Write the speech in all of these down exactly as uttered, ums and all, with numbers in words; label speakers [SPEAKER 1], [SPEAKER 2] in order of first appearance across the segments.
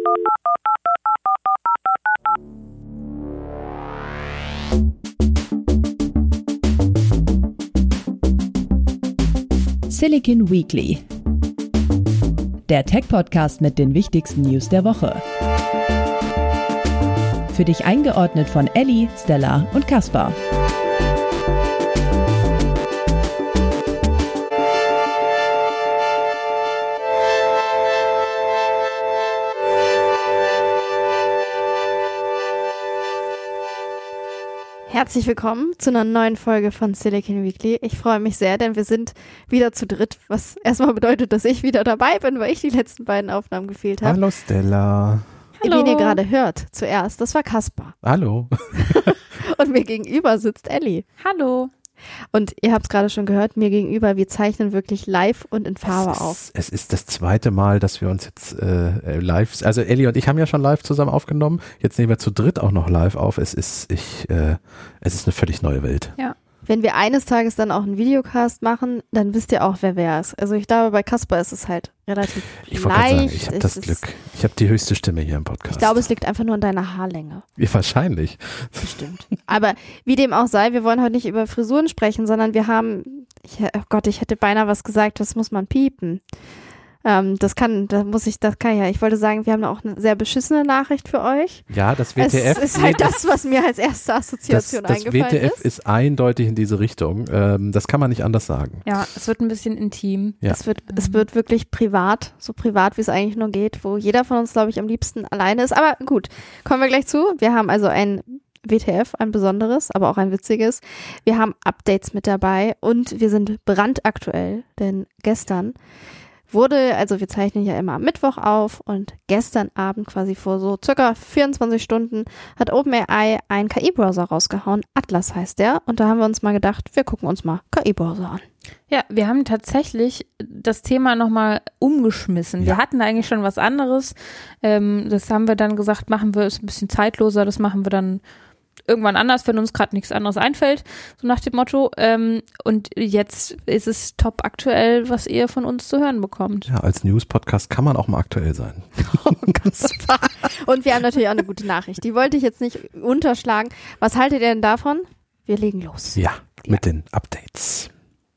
[SPEAKER 1] Silicon Weekly, der Tech-Podcast mit den wichtigsten News der Woche. Für dich eingeordnet von Elli, Stella und Kaspar.
[SPEAKER 2] Herzlich willkommen zu einer neuen Folge von Silicon Weekly. Ich freue mich sehr, denn wir sind wieder zu dritt, was erstmal bedeutet, dass ich wieder dabei bin, weil ich die letzten beiden Aufnahmen gefehlt habe.
[SPEAKER 3] Hallo Stella.
[SPEAKER 2] Hallo. Wen ihr gerade hört, zuerst, das war Kaspar.
[SPEAKER 3] Hallo.
[SPEAKER 2] Und mir gegenüber sitzt Elli.
[SPEAKER 4] Hallo.
[SPEAKER 2] Und ihr habt es gerade schon gehört, mir gegenüber, wir zeichnen wirklich live und in Farbe
[SPEAKER 3] es ist,
[SPEAKER 2] auf.
[SPEAKER 3] Es ist das zweite Mal, dass wir uns jetzt äh, live, also Elli und ich haben ja schon live zusammen aufgenommen, jetzt nehmen wir zu dritt auch noch live auf. Es ist, ich, äh, es ist eine völlig neue Welt.
[SPEAKER 2] Ja. Wenn wir eines Tages dann auch einen Videocast machen, dann wisst ihr auch, wer wer ist. Also ich glaube, bei Kaspar ist es halt relativ
[SPEAKER 3] ich
[SPEAKER 2] leicht.
[SPEAKER 3] Sagen, ich habe das Glück. Ich habe die höchste Stimme hier im Podcast.
[SPEAKER 2] Ich glaube, es liegt einfach nur an deiner Haarlänge.
[SPEAKER 3] Ja, wahrscheinlich.
[SPEAKER 2] Bestimmt. Aber wie dem auch sei, wir wollen heute nicht über Frisuren sprechen, sondern wir haben, ich, oh Gott, ich hätte beinahe was gesagt, das muss man piepen. Ähm, das kann, da muss ich, das kann ja. Ich wollte sagen, wir haben auch eine sehr beschissene Nachricht für euch.
[SPEAKER 3] Ja, das W T F.
[SPEAKER 2] Es ist halt das, was mir als erste Assoziation
[SPEAKER 3] das, das
[SPEAKER 2] eingefallen ist.
[SPEAKER 3] Das W T F ist. ist eindeutig in diese Richtung. Ähm, das kann man nicht anders sagen.
[SPEAKER 4] Ja, es wird ein bisschen intim.
[SPEAKER 3] Ja.
[SPEAKER 2] Es wird, es wird wirklich privat, so privat, wie es eigentlich nur geht, wo jeder von uns, glaube ich, am liebsten alleine ist. Aber gut, kommen wir gleich zu. Wir haben also ein W T F, ein besonderes, aber auch ein witziges. Wir haben Updates mit dabei und wir sind brandaktuell, denn gestern wurde, also wir zeichnen ja immer am Mittwoch auf und gestern Abend quasi vor so circa vierundzwanzig Stunden hat OpenAI einen K I-Browser rausgehauen. Atlas heißt der und da haben wir uns mal gedacht, wir gucken uns mal K I-Browser an.
[SPEAKER 4] Ja, wir haben tatsächlich das Thema nochmal umgeschmissen. Wir
[SPEAKER 3] ja.
[SPEAKER 4] hatten eigentlich schon was anderes. Ähm, das haben wir dann gesagt, machen wir es ein bisschen zeitloser, das machen wir dann irgendwann anders, wenn uns gerade nichts anderes einfällt, so nach dem Motto. Ähm, und jetzt ist es top aktuell, was ihr von uns zu hören bekommt.
[SPEAKER 3] Ja, als News-Podcast kann man auch mal aktuell sein.
[SPEAKER 2] Oh, Kaspar. Und wir haben natürlich auch eine gute Nachricht. Die wollte ich jetzt nicht unterschlagen. Was haltet ihr denn davon? Wir legen los.
[SPEAKER 3] Ja, mit ja. den Updates.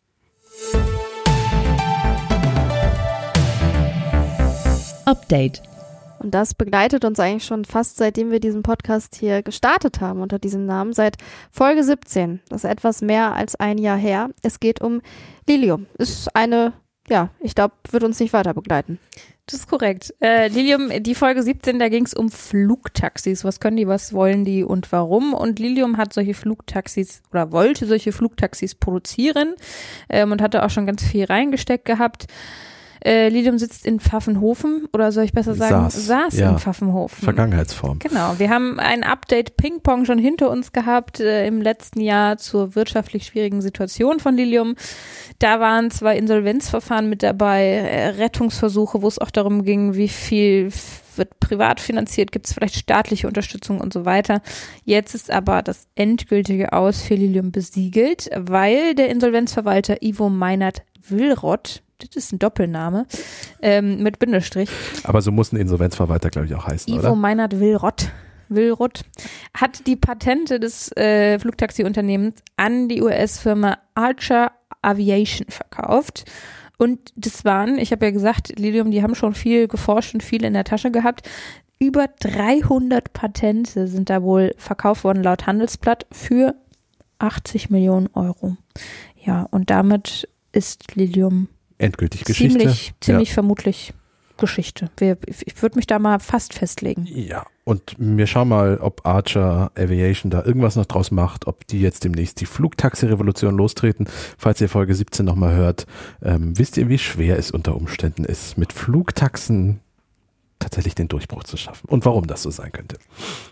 [SPEAKER 1] Update.
[SPEAKER 2] Und das begleitet uns eigentlich schon fast, seitdem wir diesen Podcast hier gestartet haben unter diesem Namen, seit Folge siebzehn. Das ist etwas mehr als ein Jahr her. Es geht um Lilium. Ist eine, ja, ich glaube, wird uns nicht weiter begleiten.
[SPEAKER 4] Das ist korrekt. Äh, Lilium, die Folge siebzehn, da ging es um Flugtaxis. Was können die, was wollen die und warum? Und Lilium hat solche Flugtaxis oder wollte solche Flugtaxis produzieren ähm, und hatte auch schon ganz viel reingesteckt gehabt. Äh, Lilium sitzt in Pfaffenhofen oder soll ich besser sagen,
[SPEAKER 3] saß,
[SPEAKER 4] saß
[SPEAKER 3] ja.
[SPEAKER 4] in Pfaffenhofen.
[SPEAKER 3] Vergangenheitsform.
[SPEAKER 4] Genau, wir haben ein Update Ping-Pong schon hinter uns gehabt äh, im letzten Jahr zur wirtschaftlich schwierigen Situation von Lilium. Da waren zwei Insolvenzverfahren mit dabei, äh, Rettungsversuche, wo es auch darum ging, wie viel wird privat finanziert, gibt es vielleicht staatliche Unterstützung und so weiter. Jetzt ist aber das endgültige Aus für Lilium besiegelt, weil der Insolvenzverwalter Ivo Meinert-Willrott, das ist ein Doppelname, ähm, mit Bindestrich.
[SPEAKER 3] Aber so muss ein Insolvenzverwalter, glaube ich, auch heißen,
[SPEAKER 4] Ivo
[SPEAKER 3] oder?
[SPEAKER 4] Ivo Meinert-Willrott. Willrott hat die Patente des äh, Flugtaxi-Unternehmens an die U S-Firma Archer Aviation verkauft. Und das waren, ich habe ja gesagt, Lilium, die haben schon viel geforscht und viel in der Tasche gehabt. Über dreihundert Patente sind da wohl verkauft worden, laut Handelsblatt, für achtzig Millionen Euro. Ja, und damit ist Lilium
[SPEAKER 3] endgültig Geschichte.
[SPEAKER 4] Ziemlich, ziemlich
[SPEAKER 3] ja.
[SPEAKER 4] vermutlich Geschichte. Wir, ich würde mich da mal fast festlegen.
[SPEAKER 3] Ja, und wir schauen mal, ob Archer Aviation da irgendwas noch draus macht, ob die jetzt demnächst die Flugtaxi-Revolution lostreten. Falls ihr Folge siebzehn nochmal hört, ähm, wisst ihr, wie schwer es unter Umständen ist, mit Flugtaxen tatsächlich den Durchbruch zu schaffen und warum das so sein könnte.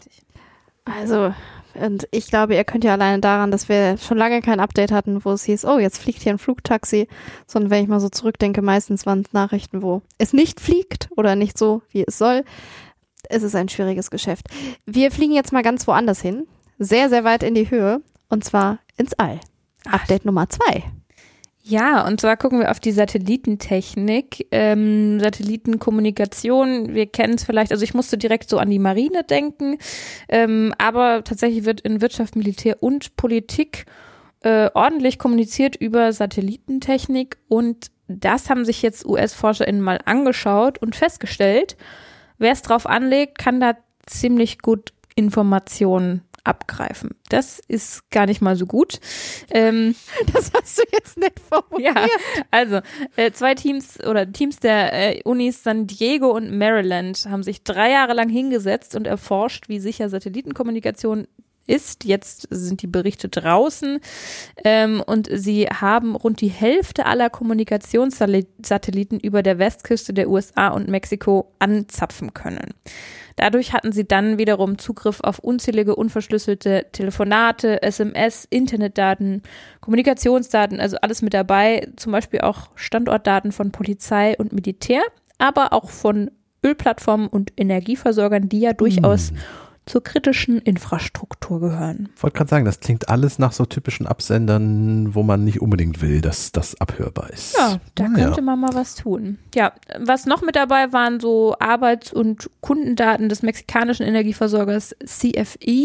[SPEAKER 2] Also, und ich glaube, ihr könnt ja alleine daran, dass wir schon lange kein Update hatten, wo es hieß, oh, jetzt fliegt hier ein Flugtaxi, sondern wenn ich mal so zurückdenke, meistens waren es Nachrichten, wo es nicht fliegt oder nicht so, wie es soll. Es ist ein schwieriges Geschäft. Wir fliegen jetzt mal ganz woanders hin, sehr, sehr weit in die Höhe, und zwar ins All. Update Nummer zwei.
[SPEAKER 4] Ja, und zwar gucken wir auf die Satellitentechnik, ähm, Satellitenkommunikation, wir kennen es vielleicht, also ich musste direkt so an die Marine denken, ähm, aber tatsächlich wird in Wirtschaft, Militär und Politik äh, ordentlich kommuniziert über Satellitentechnik und das haben sich jetzt U S-ForscherInnen mal angeschaut und festgestellt, wer es drauf anlegt, kann da ziemlich gut Informationen abgreifen. Das ist gar nicht mal so gut. Ähm,
[SPEAKER 2] das hast du jetzt nicht formuliert.
[SPEAKER 4] Ja, also äh, zwei Teams oder Teams der äh, Unis San Diego und Maryland haben sich drei Jahre lang hingesetzt und erforscht, wie sicher Satellitenkommunikation ist. Jetzt sind die Berichte draußen ähm, und sie haben rund die Hälfte aller Kommunikationssatelliten über der Westküste der U S A und Mexiko anzapfen können. Dadurch hatten sie dann wiederum Zugriff auf unzählige unverschlüsselte Telefonate, S M S, Internetdaten, Kommunikationsdaten, also alles mit dabei, zum Beispiel auch Standortdaten von Polizei und Militär, aber auch von Ölplattformen und Energieversorgern, die ja durchaus hm. zur kritischen Infrastruktur gehören.
[SPEAKER 3] Ich wollte gerade sagen, das klingt alles nach so typischen Absendern, wo man nicht unbedingt will, dass das abhörbar ist.
[SPEAKER 4] Ja, da
[SPEAKER 3] ah,
[SPEAKER 4] könnte
[SPEAKER 3] ja.
[SPEAKER 4] man mal was tun. Ja, was noch mit dabei waren so Arbeits- und Kundendaten des mexikanischen Energieversorgers C F E.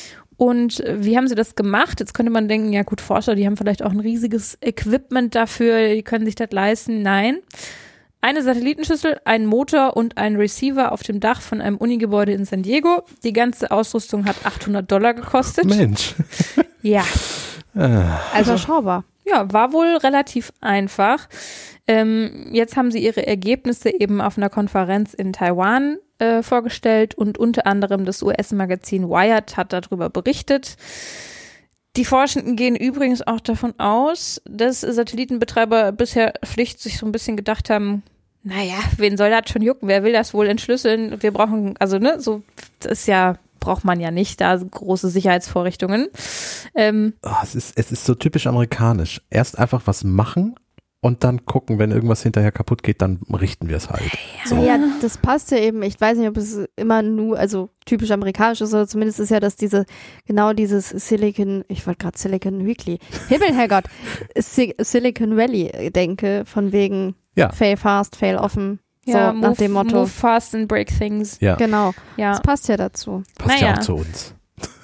[SPEAKER 4] Und wie haben sie das gemacht? Jetzt könnte man denken, ja gut, Forscher, die haben vielleicht auch ein riesiges Equipment dafür, die können sich das leisten. Nein. Eine Satellitenschüssel, ein Motor und ein Receiver auf dem Dach von einem Unigebäude in San Diego. Die ganze Ausrüstung hat achthundert Dollar gekostet.
[SPEAKER 3] Mensch.
[SPEAKER 4] Ja.
[SPEAKER 2] Also schaubar.
[SPEAKER 4] Ja, war wohl relativ einfach. Ähm, jetzt haben sie ihre Ergebnisse eben auf einer Konferenz in Taiwan äh, vorgestellt und unter anderem das U S-Magazin Wired hat darüber berichtet. Die Forschenden gehen übrigens auch davon aus, dass Satellitenbetreiber bisher schlicht sich so ein bisschen gedacht haben, naja, wen soll das schon jucken? Wer will das wohl entschlüsseln? Wir brauchen, also ne, so, das ist ja, braucht man ja nicht, da große Sicherheitsvorrichtungen. Ähm,
[SPEAKER 3] oh, es ist, es ist so typisch amerikanisch. Erst einfach was machen und dann gucken, wenn irgendwas hinterher kaputt geht, dann richten wir es halt.
[SPEAKER 2] So. Ja, das passt ja eben. Ich weiß nicht, ob es immer nur, also typisch amerikanisch ist, oder zumindest ist ja, dass diese, genau dieses Silicon, ich wollte gerade Silicon Weekly, Himmel, Herrgott, Silicon Valley denke, von wegen
[SPEAKER 3] ja.
[SPEAKER 2] fail fast, fail offen.
[SPEAKER 4] Ja,
[SPEAKER 2] so
[SPEAKER 4] move,
[SPEAKER 2] nach dem Motto.
[SPEAKER 4] Move fast and break things.
[SPEAKER 3] Ja.
[SPEAKER 2] Genau.
[SPEAKER 4] Ja.
[SPEAKER 2] Das passt ja dazu.
[SPEAKER 3] Passt
[SPEAKER 4] naja.
[SPEAKER 3] ja auch zu uns.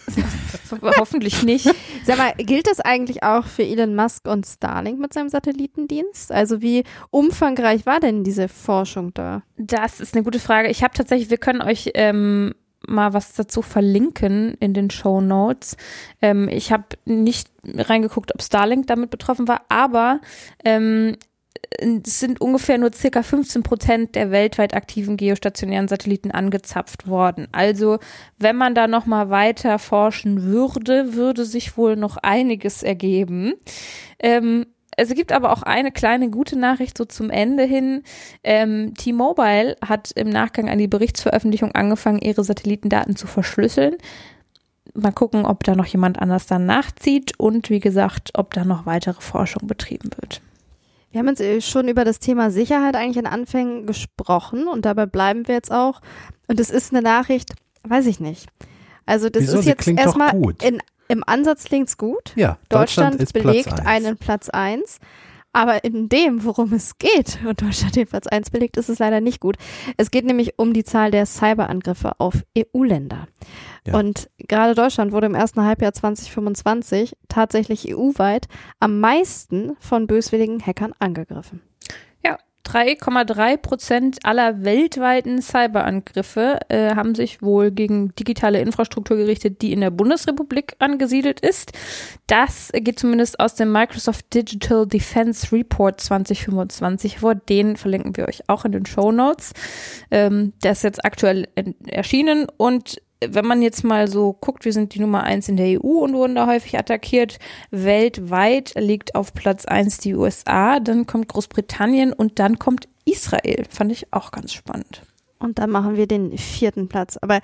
[SPEAKER 4] Hoffentlich nicht.
[SPEAKER 2] Sag mal, gilt das eigentlich auch für Elon Musk und Starlink mit seinem Satellitendienst? Also wie umfangreich war denn diese Forschung da?
[SPEAKER 4] Das ist eine gute Frage. Ich habe tatsächlich, wir können euch ähm, mal was dazu verlinken in den Shownotes. Ähm, ich habe nicht reingeguckt, ob Starlink damit betroffen war, aber ähm, es sind ungefähr nur circa fünfzehn Prozent der weltweit aktiven geostationären Satelliten angezapft worden. Also wenn man da noch mal weiter forschen würde, würde sich wohl noch einiges ergeben. Ähm, es gibt aber auch eine kleine gute Nachricht so zum Ende hin. Ähm, T-Mobile hat im Nachgang an die Berichtsveröffentlichung angefangen, ihre Satellitendaten zu verschlüsseln. Mal gucken, ob da noch jemand anders dann nachzieht und wie gesagt, ob da noch weitere Forschung betrieben wird.
[SPEAKER 2] Wir haben jetzt schon über das Thema Sicherheit eigentlich in Anfängen gesprochen und dabei bleiben wir jetzt auch. Und es ist eine Nachricht, weiß ich nicht. Also das
[SPEAKER 3] Wieso?
[SPEAKER 2] ist
[SPEAKER 3] Sie
[SPEAKER 2] jetzt
[SPEAKER 3] klingt
[SPEAKER 2] erstmal,
[SPEAKER 3] doch gut.
[SPEAKER 2] in, im Ansatz klingt's gut.
[SPEAKER 3] Ja,
[SPEAKER 2] Deutschland,
[SPEAKER 3] Deutschland ist
[SPEAKER 2] belegt
[SPEAKER 3] Platz eins.
[SPEAKER 2] einen Platz eins. Aber in dem, worum es geht, und Deutschland den Platz eins belegt, ist es leider nicht gut. Es geht nämlich um die Zahl der Cyberangriffe auf E U-Länder. Ja. Und gerade Deutschland wurde im ersten Halbjahr zwanzig fünfundzwanzig tatsächlich E U-weit am meisten von böswilligen Hackern angegriffen.
[SPEAKER 4] Ja, drei Komma drei Prozent aller weltweiten Cyberangriffe äh, haben sich wohl gegen digitale Infrastruktur gerichtet, die in der Bundesrepublik angesiedelt ist. Das geht zumindest aus dem Microsoft Digital Defense Report zwanzig fünfundzwanzig vor. Den verlinken wir euch auch in den Shownotes. Ähm, der ist jetzt aktuell in, erschienen und wenn man jetzt mal so guckt, wir sind die Nummer eins in der E U und wurden da häufig attackiert. Weltweit liegt auf Platz eins die U S A, dann kommt Großbritannien und dann kommt Israel. Fand ich auch ganz spannend.
[SPEAKER 2] Und dann machen wir den vierten Platz. Aber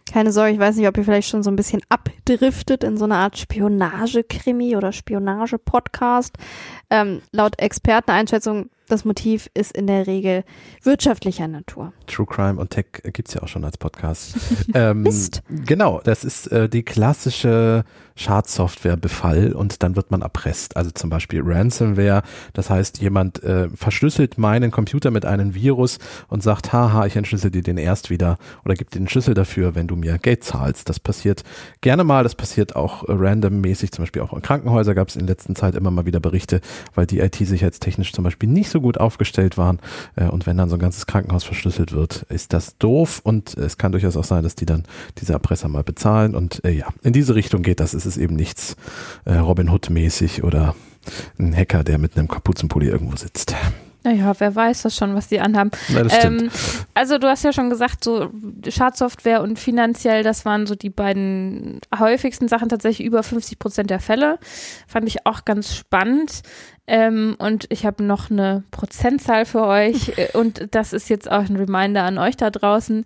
[SPEAKER 2] Keine Sorge, ich weiß nicht, ob ihr vielleicht schon so ein bisschen abdriftet in so eine Art Spionage-Krimi oder Spionage-Podcast. Ähm, laut Experteneinschätzung, das Motiv ist in der Regel wirtschaftlicher Natur.
[SPEAKER 3] True Crime und Tech gibt's ja auch schon als Podcast. ähm,
[SPEAKER 2] Mist.
[SPEAKER 3] Genau, das ist äh, die klassische Schadsoftware-Befall und dann wird man erpresst. Also zum Beispiel Ransomware, das heißt, jemand äh, verschlüsselt meinen Computer mit einem Virus und sagt, haha, ich entschlüssel dir den erst wieder oder gib dir den Schlüssel dafür, wenn du mir Geld zahlst. Das passiert gerne mal, das passiert auch äh, randommäßig, zum Beispiel auch in Krankenhäusern gab es in letzter Zeit immer mal wieder Berichte, weil die I T-sicherheitstechnisch zum Beispiel nicht so gut aufgestellt waren äh, und wenn dann so ein ganzes Krankenhaus verschlüsselt wird, ist das doof und es kann durchaus auch sein, dass die dann diese Erpresser mal bezahlen und äh, ja, in diese Richtung geht das. Es ist eben nichts äh, Robin Hood-mäßig oder ein Hacker, der mit einem Kapuzenpulli irgendwo sitzt.
[SPEAKER 4] Naja, wer weiß das schon, was die anhaben.
[SPEAKER 3] Ja, das stimmt.
[SPEAKER 4] Ähm, also du hast ja schon gesagt, so Schadsoftware und finanziell, das waren so die beiden häufigsten Sachen, tatsächlich über fünfzig Prozent der Fälle. Fand ich auch ganz spannend. Ähm, und ich habe noch eine Prozentzahl für euch und das ist jetzt auch ein Reminder an euch da draußen.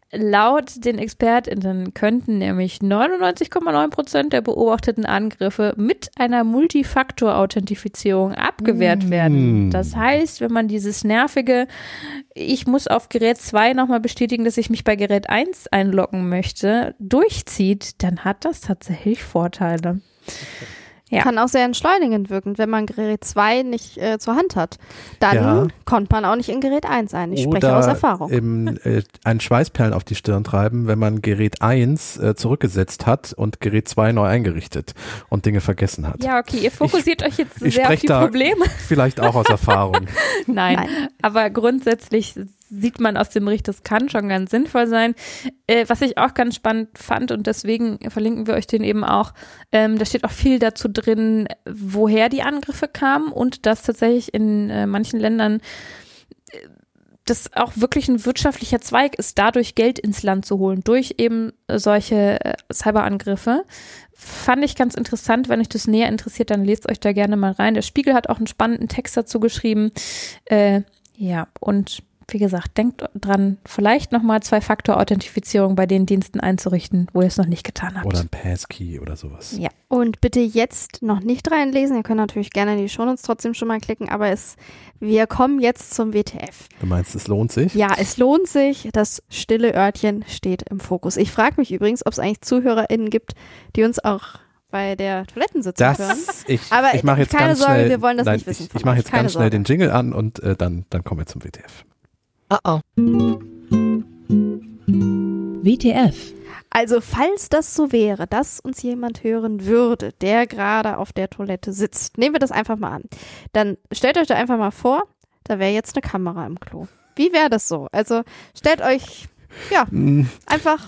[SPEAKER 4] Laut den ExpertInnen könnten nämlich neunundneunzig Komma neun Prozent der beobachteten Angriffe mit einer Multifaktor-Authentifizierung abgewehrt werden. Das heißt, wenn man dieses nervige, ich muss auf Gerät zwei nochmal bestätigen, dass ich mich bei Gerät eins einloggen möchte, durchzieht, dann hat das tatsächlich Vorteile. Ja.
[SPEAKER 2] Kann auch sehr entschleunigend wirken, wenn man Gerät zwei nicht äh, zur Hand hat. Dann
[SPEAKER 3] Ja.
[SPEAKER 2] kommt man auch nicht in Gerät eins ein. Ich spreche
[SPEAKER 3] Oder
[SPEAKER 2] aus Erfahrung.
[SPEAKER 3] Im, äh, einen Schweißperlen auf die Stirn treiben, wenn man Gerät eins äh, zurückgesetzt hat und Gerät zwei neu eingerichtet und Dinge vergessen hat.
[SPEAKER 4] Ja, okay, ihr fokussiert euch jetzt
[SPEAKER 3] ich
[SPEAKER 4] sehr auf
[SPEAKER 3] sprech
[SPEAKER 4] die
[SPEAKER 3] da
[SPEAKER 4] Probleme.
[SPEAKER 3] Vielleicht auch aus Erfahrung.
[SPEAKER 4] Nein,
[SPEAKER 2] Nein.
[SPEAKER 4] aber grundsätzlich sieht man aus dem Bericht, das kann schon ganz sinnvoll sein. Äh, was ich auch ganz spannend fand und deswegen verlinken wir euch den eben auch, ähm, da steht auch viel dazu drin, woher die Angriffe kamen und dass tatsächlich in äh, manchen Ländern äh, das auch wirklich ein wirtschaftlicher Zweig ist, dadurch Geld ins Land zu holen, durch eben solche äh, Cyberangriffe. Fand ich ganz interessant. Wenn euch das näher interessiert, dann lest euch da gerne mal rein. Der Spiegel hat auch einen spannenden Text dazu geschrieben. Äh, ja, und wie gesagt, denkt dran, vielleicht nochmal Zwei-Faktor-Authentifizierung bei den Diensten einzurichten, wo ihr es noch nicht getan habt.
[SPEAKER 3] Oder ein Passkey oder sowas.
[SPEAKER 4] Ja.
[SPEAKER 2] Und bitte jetzt noch nicht reinlesen. Ihr könnt natürlich gerne in die Shownotes trotzdem schon mal klicken, aber es, wir kommen jetzt zum W T F.
[SPEAKER 3] Du meinst, es lohnt sich?
[SPEAKER 2] Ja, es lohnt sich. Das stille Örtchen steht im Fokus. Ich frage mich übrigens, ob es eigentlich ZuhörerInnen gibt, die uns auch bei der Toilettensitzung hören.
[SPEAKER 3] Das, ich,
[SPEAKER 2] Aber
[SPEAKER 3] ich mache jetzt
[SPEAKER 2] keine
[SPEAKER 3] ganz
[SPEAKER 2] Sorge,
[SPEAKER 3] schnell,
[SPEAKER 2] wir wollen das
[SPEAKER 3] nein,
[SPEAKER 2] nicht wissen
[SPEAKER 3] Ich,
[SPEAKER 2] von
[SPEAKER 3] ich mache
[SPEAKER 2] euch.
[SPEAKER 3] jetzt
[SPEAKER 2] Keine
[SPEAKER 3] ganz schnell
[SPEAKER 2] Sorge.
[SPEAKER 3] den Jingle an und äh, dann, dann kommen wir zum W T F.
[SPEAKER 1] Oh oh. W T F.
[SPEAKER 2] Also falls das so wäre, dass uns jemand hören würde, der gerade auf der Toilette sitzt, nehmen wir das einfach mal an, dann stellt euch da einfach mal vor, da wäre jetzt eine Kamera im Klo. Wie wäre das so? Also stellt euch, ja, einfach,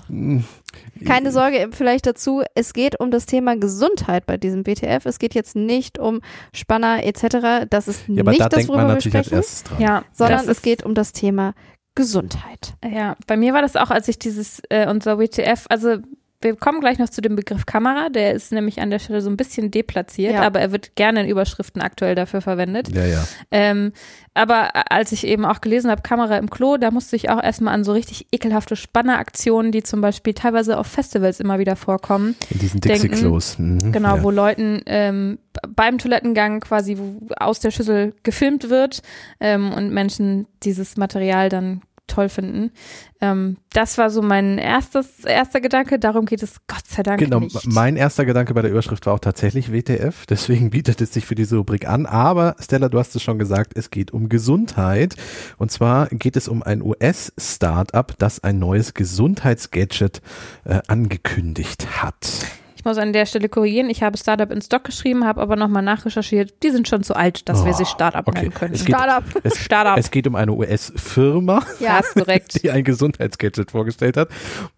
[SPEAKER 2] keine Sorge vielleicht dazu, es geht um das Thema Gesundheit bei diesem W T F, es geht jetzt nicht um Spanner et cetera, das ist
[SPEAKER 3] Ja, aber
[SPEAKER 2] nicht
[SPEAKER 3] da
[SPEAKER 2] das,
[SPEAKER 3] denkt man
[SPEAKER 2] worüber wir
[SPEAKER 3] natürlich als
[SPEAKER 2] sprechen,
[SPEAKER 3] erstes dran.
[SPEAKER 4] Ja,
[SPEAKER 2] sondern
[SPEAKER 4] das
[SPEAKER 2] es
[SPEAKER 4] ist-
[SPEAKER 2] geht um das Thema Gesundheit.
[SPEAKER 4] Ja, bei mir war das auch, als ich dieses, äh, unser W T F, also wir kommen gleich noch zu dem Begriff Kamera, der ist nämlich an der Stelle so ein bisschen deplatziert,
[SPEAKER 2] Ja.
[SPEAKER 4] aber er wird gerne in Überschriften aktuell dafür verwendet.
[SPEAKER 3] Ja, ja.
[SPEAKER 4] Ähm, aber als ich eben auch gelesen habe, Kamera im Klo, da musste ich auch erstmal an so richtig ekelhafte Spanneraktionen, die zum Beispiel teilweise auf Festivals immer wieder vorkommen.
[SPEAKER 3] In diesen
[SPEAKER 4] denken.
[SPEAKER 3] Dixie-Klos. Mhm,
[SPEAKER 4] Genau,
[SPEAKER 3] ja.
[SPEAKER 4] wo Leuten ähm, beim Toilettengang quasi wo aus der Schüssel gefilmt wird ähm, und Menschen dieses Material dann toll finden. Ähm, das war so mein erstes, erster Gedanke. Darum geht es Gott sei Dank
[SPEAKER 3] Genau,
[SPEAKER 4] nicht.
[SPEAKER 3] mein erster Gedanke bei der Überschrift war auch tatsächlich W T F, deswegen bietet es sich für diese Rubrik an, aber Stella, du hast es schon gesagt, es geht um Gesundheit und zwar geht es um ein U S-Startup, das ein neues Gesundheitsgadget äh, angekündigt hat.
[SPEAKER 4] Ich muss an der Stelle korrigieren. Ich habe Startup in Stock geschrieben, habe aber nochmal nachrecherchiert. Die sind schon zu alt, dass wir
[SPEAKER 3] Oh,
[SPEAKER 4] sie Startup
[SPEAKER 3] okay.
[SPEAKER 4] nennen können.
[SPEAKER 3] Es geht,
[SPEAKER 2] Startup.
[SPEAKER 3] es,
[SPEAKER 4] Startup.
[SPEAKER 3] es geht um eine U S-Firma,
[SPEAKER 2] Ja.
[SPEAKER 4] Hast korrekt.
[SPEAKER 3] die ein Gesundheitsgadget vorgestellt hat.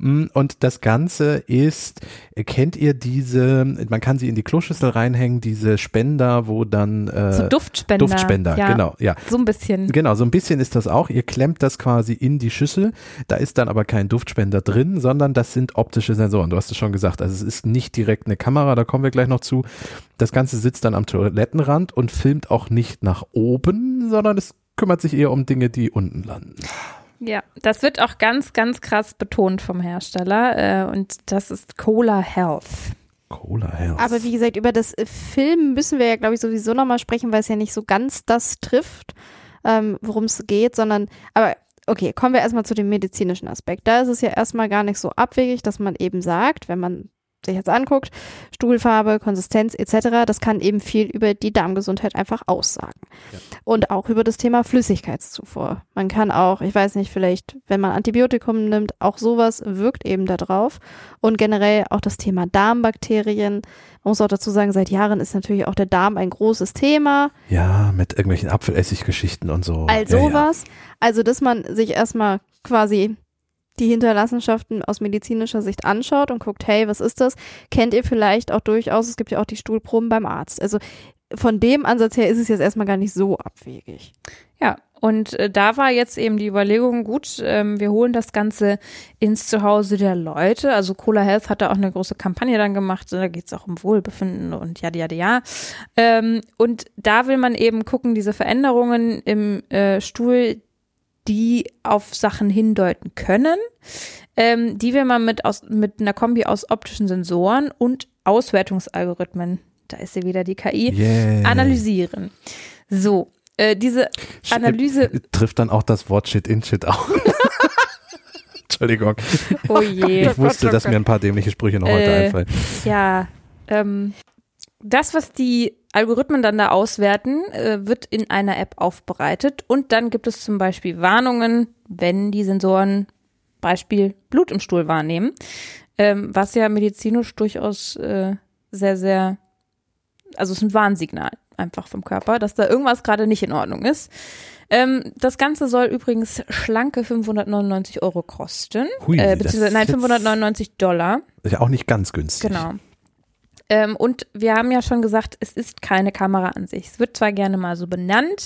[SPEAKER 3] Und das Ganze ist, kennt ihr diese, man kann sie in die Kloschüssel reinhängen, diese Spender, wo dann äh,
[SPEAKER 4] So Duftspender.
[SPEAKER 3] Duftspender,
[SPEAKER 4] ja.
[SPEAKER 3] genau, ja.
[SPEAKER 4] So ein bisschen.
[SPEAKER 3] Genau, so ein bisschen ist das auch. Ihr klemmt das quasi in die Schüssel. Da ist dann aber kein Duftspender drin, sondern das sind optische Sensoren. Du hast es schon gesagt. Also es ist nicht direkt eine Kamera, da kommen wir gleich noch zu. Das Ganze sitzt dann am Toilettenrand und filmt auch nicht nach oben, sondern es kümmert sich eher um Dinge, die unten landen.
[SPEAKER 4] Ja, das wird auch ganz, ganz krass betont vom Hersteller äh, und das ist Cola Health.
[SPEAKER 3] Cola Health.
[SPEAKER 2] Aber wie gesagt, über das Film müssen wir ja, glaube ich, sowieso nochmal sprechen, weil es ja nicht so ganz das trifft, ähm, worum es geht, sondern, aber okay, kommen wir erstmal zu dem medizinischen Aspekt. Da ist es ja erstmal gar nicht so abwegig, dass man eben sagt, wenn man sich jetzt anguckt, Stuhlfarbe, Konsistenz et cetera, das kann eben viel über die Darmgesundheit einfach aussagen. Ja. Und auch über das Thema Flüssigkeitszufuhr. Man kann auch, ich weiß nicht, vielleicht, wenn man Antibiotikum nimmt, auch sowas wirkt eben da drauf. Und generell auch das Thema Darmbakterien. Man muss auch dazu sagen, seit Jahren ist natürlich auch der Darm ein großes Thema.
[SPEAKER 3] Ja, mit irgendwelchen Apfelessiggeschichten und so.
[SPEAKER 2] All sowas. Ja, ja. Also, dass man sich erstmal quasi die Hinterlassenschaften aus medizinischer Sicht anschaut und guckt, hey, was ist das? Kennt ihr vielleicht auch durchaus, es gibt ja auch die Stuhlproben beim Arzt. Also von dem Ansatz her ist es jetzt erstmal gar nicht so abwegig.
[SPEAKER 4] Ja, und äh, da war jetzt eben die Überlegung, gut, ähm, wir holen das Ganze ins Zuhause der Leute. Also Cola Health hat da auch eine große Kampagne dann gemacht, da geht es auch um Wohlbefinden und ja, ja, ja. Ähm, und da will man eben gucken, diese Veränderungen im äh, Stuhl, die auf Sachen hindeuten können, ähm, die wir mal mit, aus, mit einer Kombi aus optischen Sensoren und Auswertungsalgorithmen, da ist ja wieder die K I, yeah. analysieren. So, äh, diese Analyse
[SPEAKER 3] trifft dann auch das Wort Shit in Shit auch. Entschuldigung.
[SPEAKER 4] Oh je.
[SPEAKER 3] Ich wusste, dass mir ein paar dämliche Sprüche noch heute
[SPEAKER 4] äh,
[SPEAKER 3] einfallen.
[SPEAKER 4] Ja, ähm, das, was die Algorithmen dann da auswerten, äh, wird in einer App aufbereitet und dann gibt es zum Beispiel Warnungen, wenn die Sensoren Beispiel Blut im Stuhl wahrnehmen, ähm, was ja medizinisch durchaus äh, sehr, sehr, also es ist ein Warnsignal einfach vom Körper, dass da irgendwas gerade nicht in Ordnung ist. Ähm, das Ganze soll übrigens schlanke fünfhundertneunundneunzig Euro kosten,
[SPEAKER 3] Hui,
[SPEAKER 4] äh, beziehungsweise nein, fünfhundertneunundneunzig Dollar.
[SPEAKER 3] Ist ja auch nicht ganz günstig.
[SPEAKER 4] Genau. Ähm, und wir haben ja schon gesagt, es ist keine Kamera an sich. Es wird zwar gerne mal so benannt,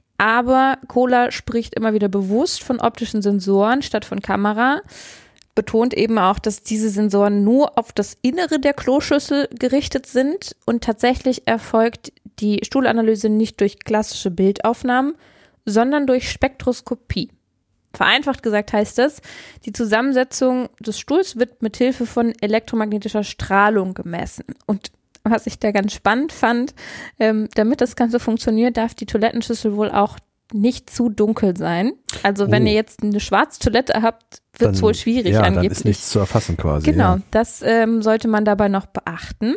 [SPEAKER 4] aber Cola spricht immer wieder bewusst von optischen Sensoren statt von Kamera, betont eben auch, dass diese Sensoren nur auf das Innere der Kloschüssel gerichtet sind und tatsächlich erfolgt die Stuhlanalyse nicht durch klassische Bildaufnahmen, sondern durch Spektroskopie. Vereinfacht gesagt heißt das, die Zusammensetzung des Stuhls wird mit Hilfe von elektromagnetischer Strahlung gemessen. Und was ich da ganz spannend fand, ähm, damit das Ganze funktioniert, darf die Toilettenschüssel wohl auch nicht zu dunkel sein. Also wenn
[SPEAKER 3] oh.
[SPEAKER 4] ihr jetzt eine schwarze Toilette habt, wird es wohl schwierig
[SPEAKER 3] ja,
[SPEAKER 4] angeblich.
[SPEAKER 3] Dann ist nichts zu erfassen quasi.
[SPEAKER 4] Genau,
[SPEAKER 3] ja.
[SPEAKER 4] das ähm, sollte man dabei noch beachten.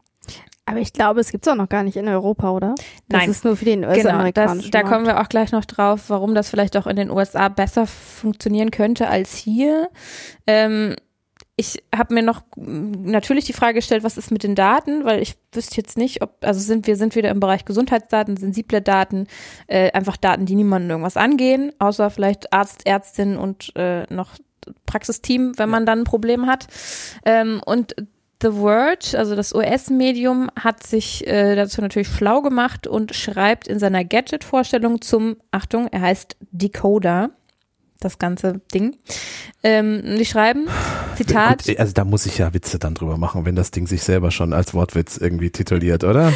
[SPEAKER 2] Aber ich glaube, es gibt es auch noch gar nicht in Europa, oder? Das
[SPEAKER 4] Nein.
[SPEAKER 2] ist nur für den
[SPEAKER 4] Genau,
[SPEAKER 2] US-amerikanischen
[SPEAKER 4] das, da
[SPEAKER 2] Markt.
[SPEAKER 4] kommen wir auch gleich noch drauf, warum das vielleicht auch in den U S A besser funktionieren könnte als hier. Ähm, ich habe mir noch natürlich die Frage gestellt, was ist mit den Daten, weil ich wüsste jetzt nicht, ob, also sind wir sind wieder im Bereich Gesundheitsdaten, sensible Daten, äh, einfach Daten, die niemandem irgendwas angehen, außer vielleicht Arzt, Ärztin und äh, noch Praxisteam, wenn man dann ein Problem hat. Ähm, und The Verge, also das U S-Medium, hat sich äh, dazu natürlich schlau gemacht und schreibt in seiner Gadget-Vorstellung zum, Achtung, er heißt Decoder, das ganze Ding. Ähm, die schreiben, Zitat.
[SPEAKER 3] Und, also da muss ich ja Witze dann drüber machen, wenn das Ding sich selber schon als Wortwitz irgendwie tituliert, oder?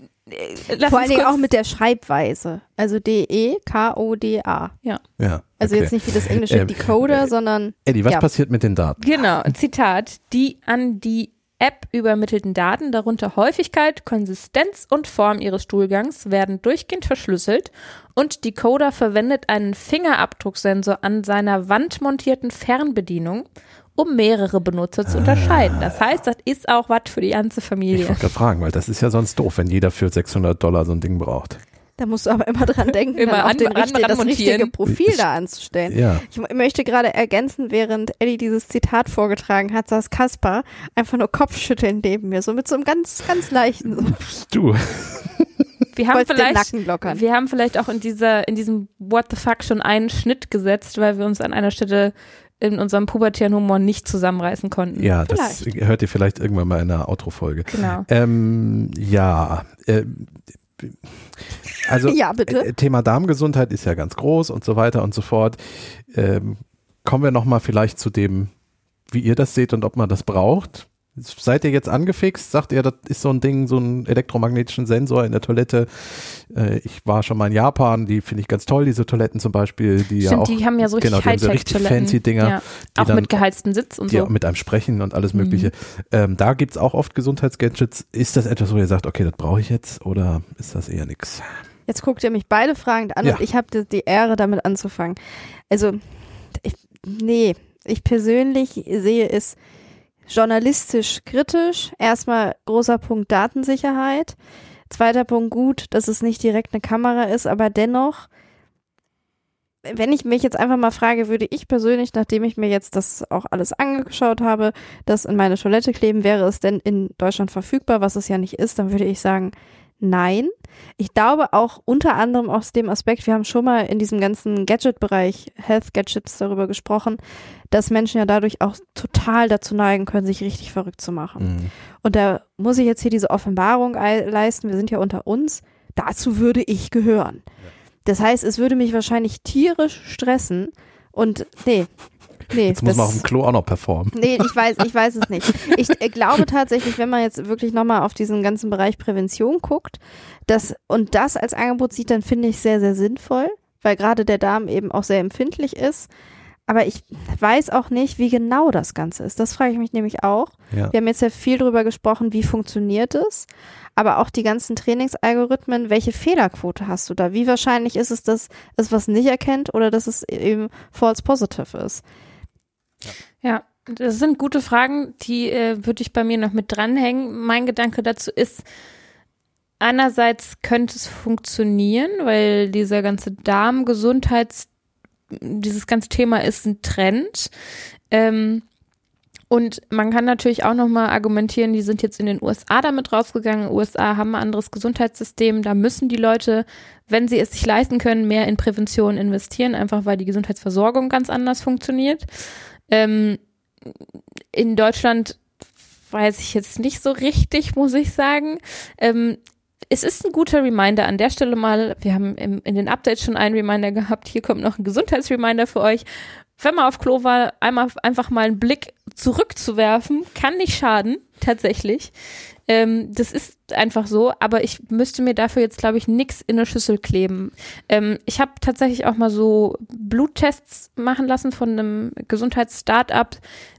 [SPEAKER 2] Lass Vor allen Dingen auch mit der Schreibweise. Also D E K O D A.
[SPEAKER 4] Ja.
[SPEAKER 3] ja
[SPEAKER 2] also
[SPEAKER 3] okay.
[SPEAKER 2] jetzt nicht wie das englische ähm, Decoder, äh, sondern.
[SPEAKER 3] Eddie, was
[SPEAKER 2] ja.
[SPEAKER 3] passiert mit den Daten?
[SPEAKER 4] Genau, Zitat. Die an die App übermittelten Daten, darunter Häufigkeit, Konsistenz und Form ihres Stuhlgangs, werden durchgehend verschlüsselt und Decoder verwendet einen Fingerabdrucksensor an seiner wandmontierten Fernbedienung, um mehrere Benutzer zu unterscheiden. Das heißt, das ist auch was für die ganze Familie.
[SPEAKER 3] Ich wollte gerade fragen, weil das ist ja sonst doof, wenn jeder für sechshundert Dollar so ein Ding braucht.
[SPEAKER 2] Da musst du aber immer dran denken,
[SPEAKER 4] immer
[SPEAKER 2] dann auch
[SPEAKER 4] an,
[SPEAKER 2] den
[SPEAKER 4] an,
[SPEAKER 2] richtige, das
[SPEAKER 4] montieren.
[SPEAKER 2] richtige Profil da anzustellen.
[SPEAKER 3] Ja.
[SPEAKER 2] Ich möchte gerade ergänzen, während Eddie dieses Zitat vorgetragen hat, saß Kaspar einfach nur Kopfschütteln neben mir, so mit so einem ganz, ganz leichten. So.
[SPEAKER 3] Du.
[SPEAKER 4] Wir haben,
[SPEAKER 2] den Nacken lockern.
[SPEAKER 4] wir haben vielleicht auch in dieser, in diesem What the fuck schon einen Schnitt gesetzt, weil wir uns an einer Stelle in unserem pubertären Humor nicht zusammenreißen konnten.
[SPEAKER 3] Ja,
[SPEAKER 4] vielleicht.
[SPEAKER 3] Das hört ihr vielleicht irgendwann mal in der Outro-Folge.
[SPEAKER 4] Genau.
[SPEAKER 3] Ähm, ja, äh, also
[SPEAKER 2] ja, bitte.
[SPEAKER 3] Äh, Thema Darmgesundheit ist ja ganz groß und so weiter und so fort. Ähm, kommen wir nochmal vielleicht zu dem, wie ihr das seht und ob man das braucht. Seid ihr jetzt angefixt? Sagt ihr, das ist so ein Ding, so einen elektromagnetischen Sensor in der Toilette? Äh, ich war schon mal in Japan, die finde ich ganz toll, diese Toiletten zum Beispiel. Die
[SPEAKER 4] Stimmt,
[SPEAKER 3] ja auch,
[SPEAKER 4] die haben ja so richtig
[SPEAKER 3] genau, die haben so richtig fancy Dinger.
[SPEAKER 4] Ja. Auch
[SPEAKER 3] dann,
[SPEAKER 4] mit geheiztem Sitz und
[SPEAKER 3] die
[SPEAKER 4] so.
[SPEAKER 3] auch mit einem Sprechen und alles mögliche. Mhm. Ähm, da gibt es auch oft Gesundheitsgadgets. Ist das etwas, wo ihr sagt, okay, das brauche ich jetzt oder ist das eher nix?
[SPEAKER 2] Jetzt guckt ihr mich beide fragend an
[SPEAKER 3] Ja.
[SPEAKER 2] und ich habe die, die Ehre, damit anzufangen. Also, ich, nee, ich persönlich sehe es journalistisch kritisch. Erstmal großer Punkt Datensicherheit. Zweiter Punkt gut, dass es nicht direkt eine Kamera ist, aber dennoch, wenn ich mich jetzt einfach mal frage, würde ich persönlich, nachdem ich mir jetzt das auch alles angeschaut habe, das in meine Toilette kleben, wäre es denn in Deutschland verfügbar, was es ja nicht ist, dann würde ich sagen, nein. Ich glaube auch unter anderem aus dem Aspekt, wir haben schon mal in diesem ganzen Gadget-Bereich, Health-Gadgets darüber gesprochen, dass Menschen ja dadurch auch total dazu neigen können, sich richtig verrückt zu machen.
[SPEAKER 3] Mhm.
[SPEAKER 2] Und da muss ich jetzt hier diese Offenbarung leisten, wir sind ja unter uns, dazu würde ich gehören. Das heißt, es würde mich wahrscheinlich tierisch stressen und nee, nee.
[SPEAKER 3] Jetzt muss
[SPEAKER 2] das,
[SPEAKER 3] man auf dem Klo auch noch performen.
[SPEAKER 2] Nee, ich weiß, ich weiß es nicht. Ich äh, glaube tatsächlich, wenn man jetzt wirklich nochmal auf diesen ganzen Bereich Prävention guckt, dass, und das als Angebot sieht, dann finde ich sehr, sehr sinnvoll, weil gerade der Darm eben auch sehr empfindlich ist. Aber ich weiß auch nicht, wie genau das Ganze ist. Das frage ich mich nämlich auch.
[SPEAKER 3] Ja.
[SPEAKER 2] Wir haben jetzt ja viel darüber gesprochen, wie funktioniert es, aber auch die ganzen Trainingsalgorithmen, welche Fehlerquote hast du da? Wie wahrscheinlich ist es, dass es was nicht erkennt oder dass es eben false positive ist?
[SPEAKER 4] Ja, das sind gute Fragen, die äh, würde ich bei mir noch mit dranhängen. Mein Gedanke dazu ist, einerseits könnte es funktionieren, weil dieser ganze Darmgesundheits, dieses ganze Thema ist ein Trend. Ähm, und man kann natürlich auch nochmal argumentieren, die sind jetzt in den U S A damit rausgegangen. U S A haben ein anderes Gesundheitssystem. Da müssen die Leute, wenn sie es sich leisten können, mehr in Prävention investieren, einfach weil die Gesundheitsversorgung ganz anders funktioniert. Ähm, in Deutschland weiß ich jetzt nicht so richtig, muss ich sagen. Ähm, es ist ein guter Reminder an der Stelle mal. Wir haben im, in den Updates schon einen Reminder gehabt. Hier kommt noch ein Gesundheitsreminder für euch. Wenn man auf Klo war, einmal einfach mal einen Blick zurückzuwerfen, kann nicht schaden, tatsächlich. Ähm, das ist einfach so, aber ich müsste mir dafür jetzt, glaube ich, nichts in eine Schüssel kleben. Ähm, ich habe tatsächlich auch mal so Bluttests machen lassen von einem Gesundheits-Startup,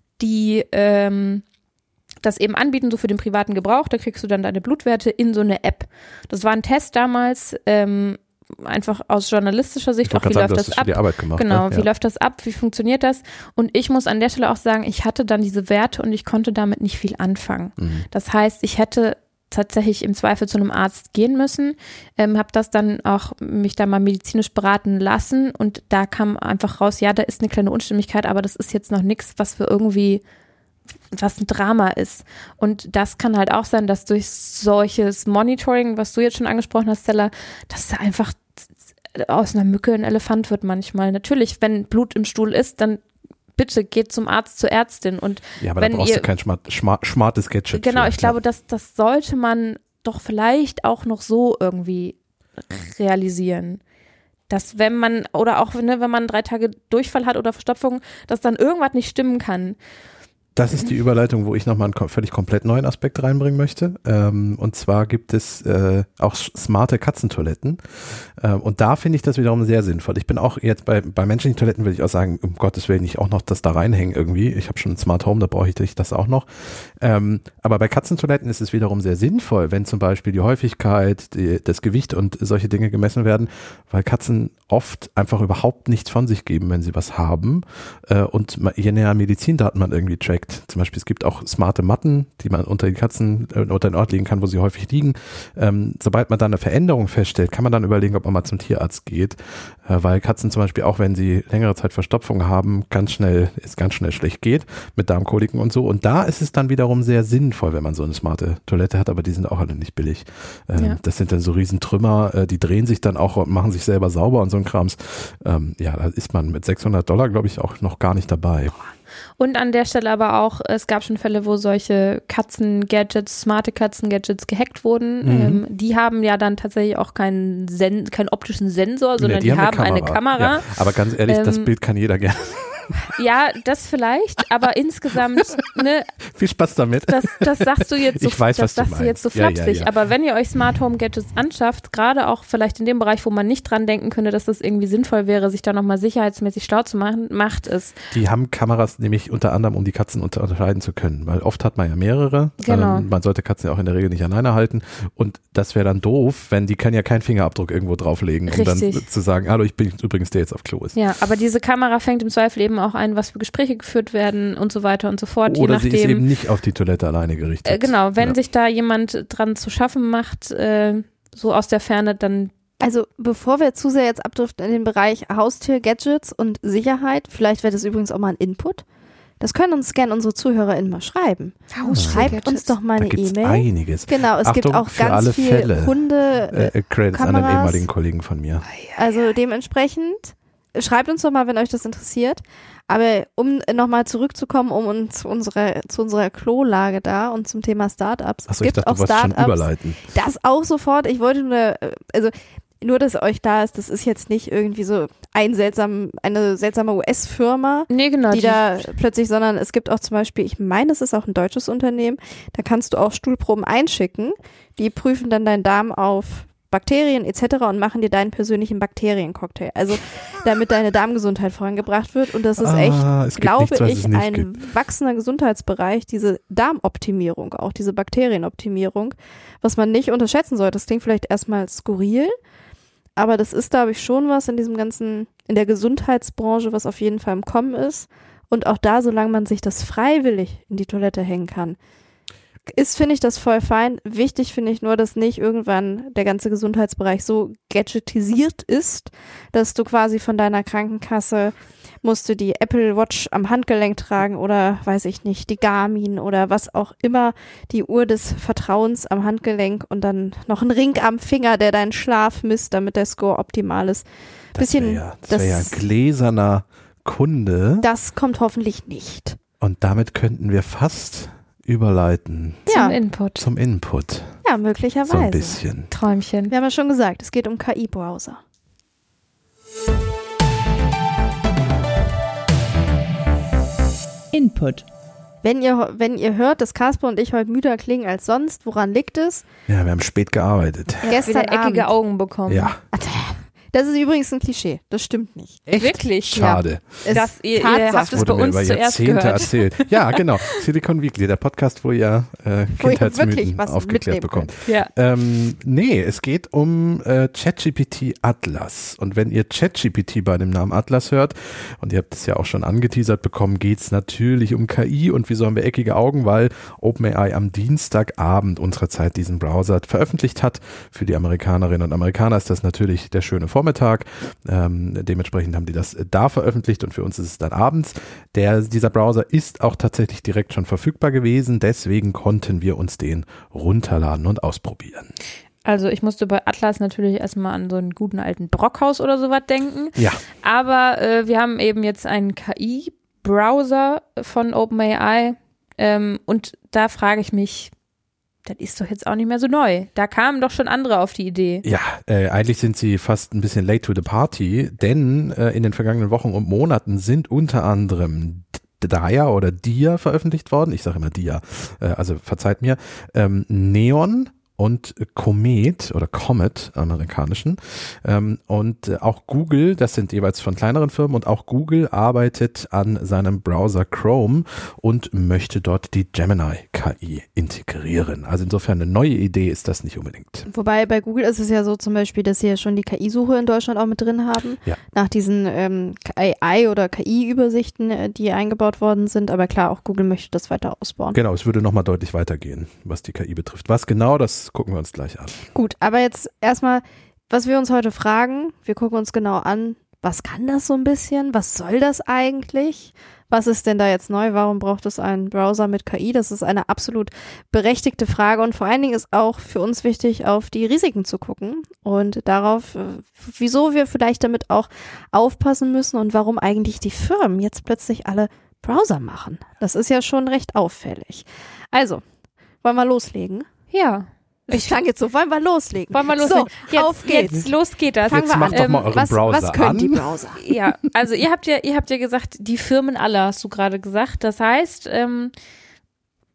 [SPEAKER 4] die ähm, das eben anbieten, so für den privaten Gebrauch. Da kriegst du dann deine Blutwerte in so eine App. Das war ein Test damals, ähm, einfach aus journalistischer Sicht, auch wie
[SPEAKER 3] sagen,
[SPEAKER 4] läuft das ab?
[SPEAKER 3] Die Arbeit gemacht,
[SPEAKER 4] genau,
[SPEAKER 3] ne?
[SPEAKER 4] wie
[SPEAKER 3] Ja.
[SPEAKER 4] läuft das ab? Wie funktioniert das? Und ich muss an der Stelle auch sagen, ich hatte dann diese Werte und ich konnte damit nicht viel anfangen.
[SPEAKER 3] Mhm.
[SPEAKER 4] Das heißt, ich hätte tatsächlich im Zweifel zu einem Arzt gehen müssen, ähm, habe das dann auch mich da mal medizinisch beraten lassen und da kam einfach raus, ja, da ist eine kleine Unstimmigkeit, aber das ist jetzt noch nichts, was für irgendwie was ein Drama ist. Und das kann halt auch sein, dass durch solches Monitoring, was du jetzt schon angesprochen hast, Stella, dass da einfach aus einer Mücke ein Elefant wird manchmal. Natürlich, wenn Blut im Stuhl ist, dann bitte geht zum Arzt, zur Ärztin. Und
[SPEAKER 3] Ja, aber
[SPEAKER 4] wenn
[SPEAKER 3] da brauchst
[SPEAKER 4] ihr,
[SPEAKER 3] du kein smart, smart, smartes Gadget.
[SPEAKER 4] Genau,
[SPEAKER 3] für,
[SPEAKER 4] ich glaube, das, das sollte man doch vielleicht auch noch so irgendwie realisieren. Dass wenn man, oder auch ne, wenn man drei Tage Durchfall hat oder Verstopfung, dass dann irgendwas nicht stimmen kann.
[SPEAKER 3] Das ist die Überleitung, wo ich nochmal einen völlig komplett neuen Aspekt reinbringen möchte. Ähm, und zwar gibt es äh, auch smarte Katzentoiletten. Ähm, und da finde ich das wiederum sehr sinnvoll. Ich bin auch jetzt bei, bei menschlichen Toiletten, will ich auch sagen, um Gottes Willen nicht auch noch das da reinhängen irgendwie. Ich habe schon ein Smart Home, da brauche ich das auch noch. Ähm, aber bei Katzentoiletten ist es wiederum sehr sinnvoll, wenn zum Beispiel die Häufigkeit, die, das Gewicht und solche Dinge gemessen werden, weil Katzen oft einfach überhaupt nichts von sich geben, wenn sie was haben. Äh, und je näher Medizindaten man irgendwie trackt, zum Beispiel, es gibt auch smarte Matten, die man unter die Katzen äh, unter den Ort legen kann, wo sie häufig liegen. Ähm, sobald man da eine Veränderung feststellt, kann man dann überlegen, ob man mal zum Tierarzt geht, äh, weil Katzen zum Beispiel auch, wenn sie längere Zeit Verstopfung haben, ganz schnell, es ganz schnell schlecht geht mit Darmkoliken und so. Und da ist es dann wiederum sehr sinnvoll, wenn man so eine smarte Toilette hat, aber die sind auch alle nicht billig. Ähm,
[SPEAKER 4] Ja.
[SPEAKER 3] Das sind dann so Riesentrümmer, äh, die drehen sich dann auch und machen sich selber sauber und so ein Krams. Ähm, ja, da ist man mit sechshundert Dollar, glaube ich, auch noch gar nicht dabei.
[SPEAKER 4] Und an der Stelle aber auch, es gab schon Fälle, wo solche Katzen-Gadgets, smarte Katzen-Gadgets gehackt wurden.
[SPEAKER 3] Mhm.
[SPEAKER 4] Ähm, die haben ja dann tatsächlich auch keinen, Sen- keinen optischen Sensor, sondern
[SPEAKER 3] Nee,
[SPEAKER 4] die, haben eine Kamera.
[SPEAKER 3] Ja, aber ganz ehrlich, das
[SPEAKER 4] Ähm,
[SPEAKER 3] Bild kann jeder gerne.
[SPEAKER 4] Ja, das vielleicht, aber insgesamt, ne,
[SPEAKER 3] Viel Spaß damit.
[SPEAKER 4] Das, das sagst du jetzt so,
[SPEAKER 3] ich weiß,
[SPEAKER 4] das
[SPEAKER 3] was du
[SPEAKER 4] sagst du jetzt so
[SPEAKER 3] meinst. Ja,
[SPEAKER 4] flapsig.
[SPEAKER 3] ja, ja.
[SPEAKER 4] Aber wenn ihr euch Smart Home Gadgets anschafft, gerade auch vielleicht in dem Bereich, wo man nicht dran denken könnte, dass das irgendwie sinnvoll wäre, sich da nochmal sicherheitsmäßig schlau zu machen, macht es.
[SPEAKER 3] Die haben Kameras nämlich unter anderem, um die Katzen unter unterscheiden zu können, weil oft hat man ja mehrere.
[SPEAKER 4] Genau.
[SPEAKER 3] Ähm, man sollte Katzen ja auch in der Regel nicht alleine halten und das wäre dann doof, wenn die können ja keinen Fingerabdruck irgendwo drauflegen, um
[SPEAKER 4] Richtig.
[SPEAKER 3] dann zu sagen, hallo, ich bin übrigens der jetzt auf Klo ist.
[SPEAKER 4] Ja, aber diese Kamera fängt im Zweifel eben auch ein, was für Gespräche geführt werden und so weiter und so fort.
[SPEAKER 3] Oder
[SPEAKER 4] je nachdem,
[SPEAKER 3] sie ist eben nicht auf die Toilette alleine gerichtet.
[SPEAKER 4] Äh, genau, wenn
[SPEAKER 3] ja.
[SPEAKER 4] sich da jemand dran zu schaffen macht, äh, so aus der Ferne, dann
[SPEAKER 2] Also bevor wir zu sehr jetzt abdriften in den Bereich Haustier, Gadgets und Sicherheit, vielleicht wäre das übrigens auch mal ein Input. Das können uns gerne unsere ZuhörerInnen mal schreiben. Schreibt uns doch mal
[SPEAKER 3] da
[SPEAKER 2] eine
[SPEAKER 3] gibt's
[SPEAKER 2] E-Mail.
[SPEAKER 3] einiges.
[SPEAKER 2] Genau, es
[SPEAKER 3] Achtung,
[SPEAKER 2] gibt auch
[SPEAKER 3] für
[SPEAKER 2] ganz
[SPEAKER 3] alle
[SPEAKER 2] viel
[SPEAKER 3] Fälle.
[SPEAKER 2] Hunde.
[SPEAKER 3] Äh, äh, Credits an den
[SPEAKER 2] Kameras.
[SPEAKER 3] ehemaligen Kollegen von mir.
[SPEAKER 2] Also dementsprechend, schreibt uns doch mal, wenn euch das interessiert. Aber um nochmal zurückzukommen, um uns unsere, zu unserer Klolage da und zum Thema Startups.
[SPEAKER 3] Achso,
[SPEAKER 2] es
[SPEAKER 3] ich
[SPEAKER 2] gibt
[SPEAKER 3] dachte,
[SPEAKER 2] auch
[SPEAKER 3] du wolltest schon
[SPEAKER 2] Startups.
[SPEAKER 3] überleiten.
[SPEAKER 2] Das auch sofort. Ich wollte nur, also nur, dass euch da ist, das ist jetzt nicht irgendwie so ein seltsam, eine seltsame U S-Firma,
[SPEAKER 4] nee, genau,
[SPEAKER 2] die da plötzlich, sondern es gibt auch zum Beispiel, ich meine, es ist auch ein deutsches Unternehmen, da kannst du auch Stuhlproben einschicken, die prüfen dann deinen Darm auf Bakterien et cetera und machen dir deinen persönlichen Bakteriencocktail. Also damit deine Darmgesundheit vorangebracht wird und das ist
[SPEAKER 3] Ah, es
[SPEAKER 2] echt,
[SPEAKER 3] gibt
[SPEAKER 2] glaube
[SPEAKER 3] nichts, was es
[SPEAKER 2] ich,
[SPEAKER 3] nicht
[SPEAKER 2] ein
[SPEAKER 3] gibt.
[SPEAKER 2] wachsender Gesundheitsbereich, diese Darmoptimierung, auch diese Bakterienoptimierung, was man nicht unterschätzen sollte. Das klingt vielleicht erstmal skurril, aber das ist, glaube ich, schon was in diesem ganzen, in der Gesundheitsbranche, was auf jeden Fall im Kommen ist. Und auch da, solange man sich das freiwillig in die Toilette hängen kann, ist, finde ich, das voll fein. Wichtig finde ich nur, dass nicht irgendwann der ganze Gesundheitsbereich so gadgetisiert ist, dass du quasi von deiner Krankenkasse musst du die Apple Watch am Handgelenk tragen oder, weiß ich nicht, die Garmin oder was auch immer, die Uhr des Vertrauens am Handgelenk und dann noch ein Ring am Finger, der deinen Schlaf misst, damit der Score optimal ist.
[SPEAKER 3] Das
[SPEAKER 2] Bisschen,
[SPEAKER 3] wäre ja, das
[SPEAKER 2] das,
[SPEAKER 3] wär ja ein gläserner Kunde
[SPEAKER 2] das kommt hoffentlich nicht.
[SPEAKER 3] und damit könnten wir fast überleiten
[SPEAKER 4] zum
[SPEAKER 2] Ja,
[SPEAKER 4] Input.
[SPEAKER 3] zum Input.
[SPEAKER 2] ja, möglicherweise.
[SPEAKER 3] So ein bisschen.
[SPEAKER 4] Träumchen.
[SPEAKER 2] Wir haben ja schon gesagt, es geht um K I-Browser.
[SPEAKER 1] Input.
[SPEAKER 2] Wenn ihr, wenn ihr hört, dass Kasper und ich heute müder klingen als sonst, woran liegt es?
[SPEAKER 3] Ja, wir haben spät gearbeitet.
[SPEAKER 2] Gestern
[SPEAKER 4] Wieder eckige
[SPEAKER 2] Abend.
[SPEAKER 4] Augen bekommen.
[SPEAKER 3] Ja,
[SPEAKER 2] Das ist übrigens ein Klischee. Das stimmt nicht.
[SPEAKER 3] echt?
[SPEAKER 4] Wirklich?
[SPEAKER 3] Schade.
[SPEAKER 2] Es
[SPEAKER 4] Das, ihr, ihr
[SPEAKER 2] Tatsache.
[SPEAKER 4] habt es
[SPEAKER 3] Wurde
[SPEAKER 4] bei
[SPEAKER 3] mir
[SPEAKER 4] uns
[SPEAKER 3] über
[SPEAKER 4] zuerst
[SPEAKER 3] Jahrzehnte
[SPEAKER 4] gehört.
[SPEAKER 3] erzählt. Ja, genau. Silicon Weekly, der Podcast, wo ihr äh,
[SPEAKER 2] Wo ihr wirklich
[SPEAKER 3] Kindheitsmythen
[SPEAKER 2] was
[SPEAKER 3] aufgeklärt
[SPEAKER 2] mitnehmen
[SPEAKER 3] bekommt.
[SPEAKER 4] Ja.
[SPEAKER 3] Ähm, nee, es geht um äh, ChatGPT Atlas. Und wenn ihr ChatGPT bei dem Namen Atlas hört, und ihr habt es ja auch schon angeteasert bekommen, geht es natürlich um K I. Und wieso haben wir eckige Augen? Weil OpenAI am Dienstagabend unserer Zeit diesen Browser veröffentlicht hat. Für die Amerikanerinnen und Amerikaner ist das natürlich der schöne Vormittag. Ähm, dementsprechend haben die das da veröffentlicht und für uns ist es dann abends. Der, dieser Browser ist auch tatsächlich direkt schon verfügbar gewesen. Deswegen konnten wir uns den runterladen und ausprobieren.
[SPEAKER 4] Also ich musste bei Atlas natürlich erstmal an so einen guten alten Brockhaus oder sowas denken.
[SPEAKER 3] Ja.
[SPEAKER 4] Aber äh, wir haben eben jetzt einen K I-Browser von OpenAI ähm, und da frage ich mich, das ist doch jetzt auch nicht mehr so neu. Da kamen doch schon andere auf die Idee.
[SPEAKER 3] Ja, äh, eigentlich sind sie fast ein bisschen late to the party, denn äh, in den vergangenen Wochen und Monaten sind unter anderem Dia oder Dia veröffentlicht worden. Ich sage immer Dia, äh, also verzeiht mir. Ähm, Neon und Comet oder Comet, amerikanischen. Ähm, und äh, auch Google, das sind jeweils von kleineren Firmen, und auch Google arbeitet an seinem Browser Chrome und möchte dort die Gemini-K I integrieren. Also insofern eine neue Idee ist das nicht unbedingt.
[SPEAKER 2] Wobei bei Google ist es ja so zum Beispiel, dass sie ja schon die K I-Suche in Deutschland auch mit drin haben.
[SPEAKER 3] Ja.
[SPEAKER 2] Nach diesen ähm, A I- oder K I-Übersichten, äh, die eingebaut worden sind. Aber klar, auch Google möchte das weiter ausbauen.
[SPEAKER 3] Genau, es würde nochmal deutlich weitergehen, was die K I betrifft. Was genau, das gucken wir uns gleich an.
[SPEAKER 2] Gut, aber jetzt erstmal, was wir uns heute fragen, wir gucken uns genau an, was kann das so ein bisschen? Was soll das eigentlich? Was ist denn da jetzt neu? Warum braucht es einen Browser mit K I? Das ist eine absolut berechtigte Frage und vor allen Dingen ist auch für uns wichtig, auf die Risiken zu gucken und darauf, wieso wir vielleicht damit auch aufpassen müssen und warum eigentlich die Firmen jetzt plötzlich alle Browser machen. Das ist ja schon recht auffällig. Also, wollen wir loslegen?
[SPEAKER 4] Ja.
[SPEAKER 2] Ich fange jetzt so, wollen wir loslegen?
[SPEAKER 4] Wollen wir loslegen?
[SPEAKER 2] So,
[SPEAKER 4] jetzt,
[SPEAKER 2] auf geht's.
[SPEAKER 4] Jetzt los geht das.
[SPEAKER 2] Fangen
[SPEAKER 3] Jetzt
[SPEAKER 2] wir
[SPEAKER 3] macht
[SPEAKER 2] an.
[SPEAKER 3] doch mal euren
[SPEAKER 2] was,
[SPEAKER 3] Browser
[SPEAKER 2] was können
[SPEAKER 3] an.
[SPEAKER 2] die Browser?
[SPEAKER 4] Ja, also ihr habt ja, ihr habt ja gesagt, die Firmen alle, hast du gerade gesagt. Das heißt, ähm,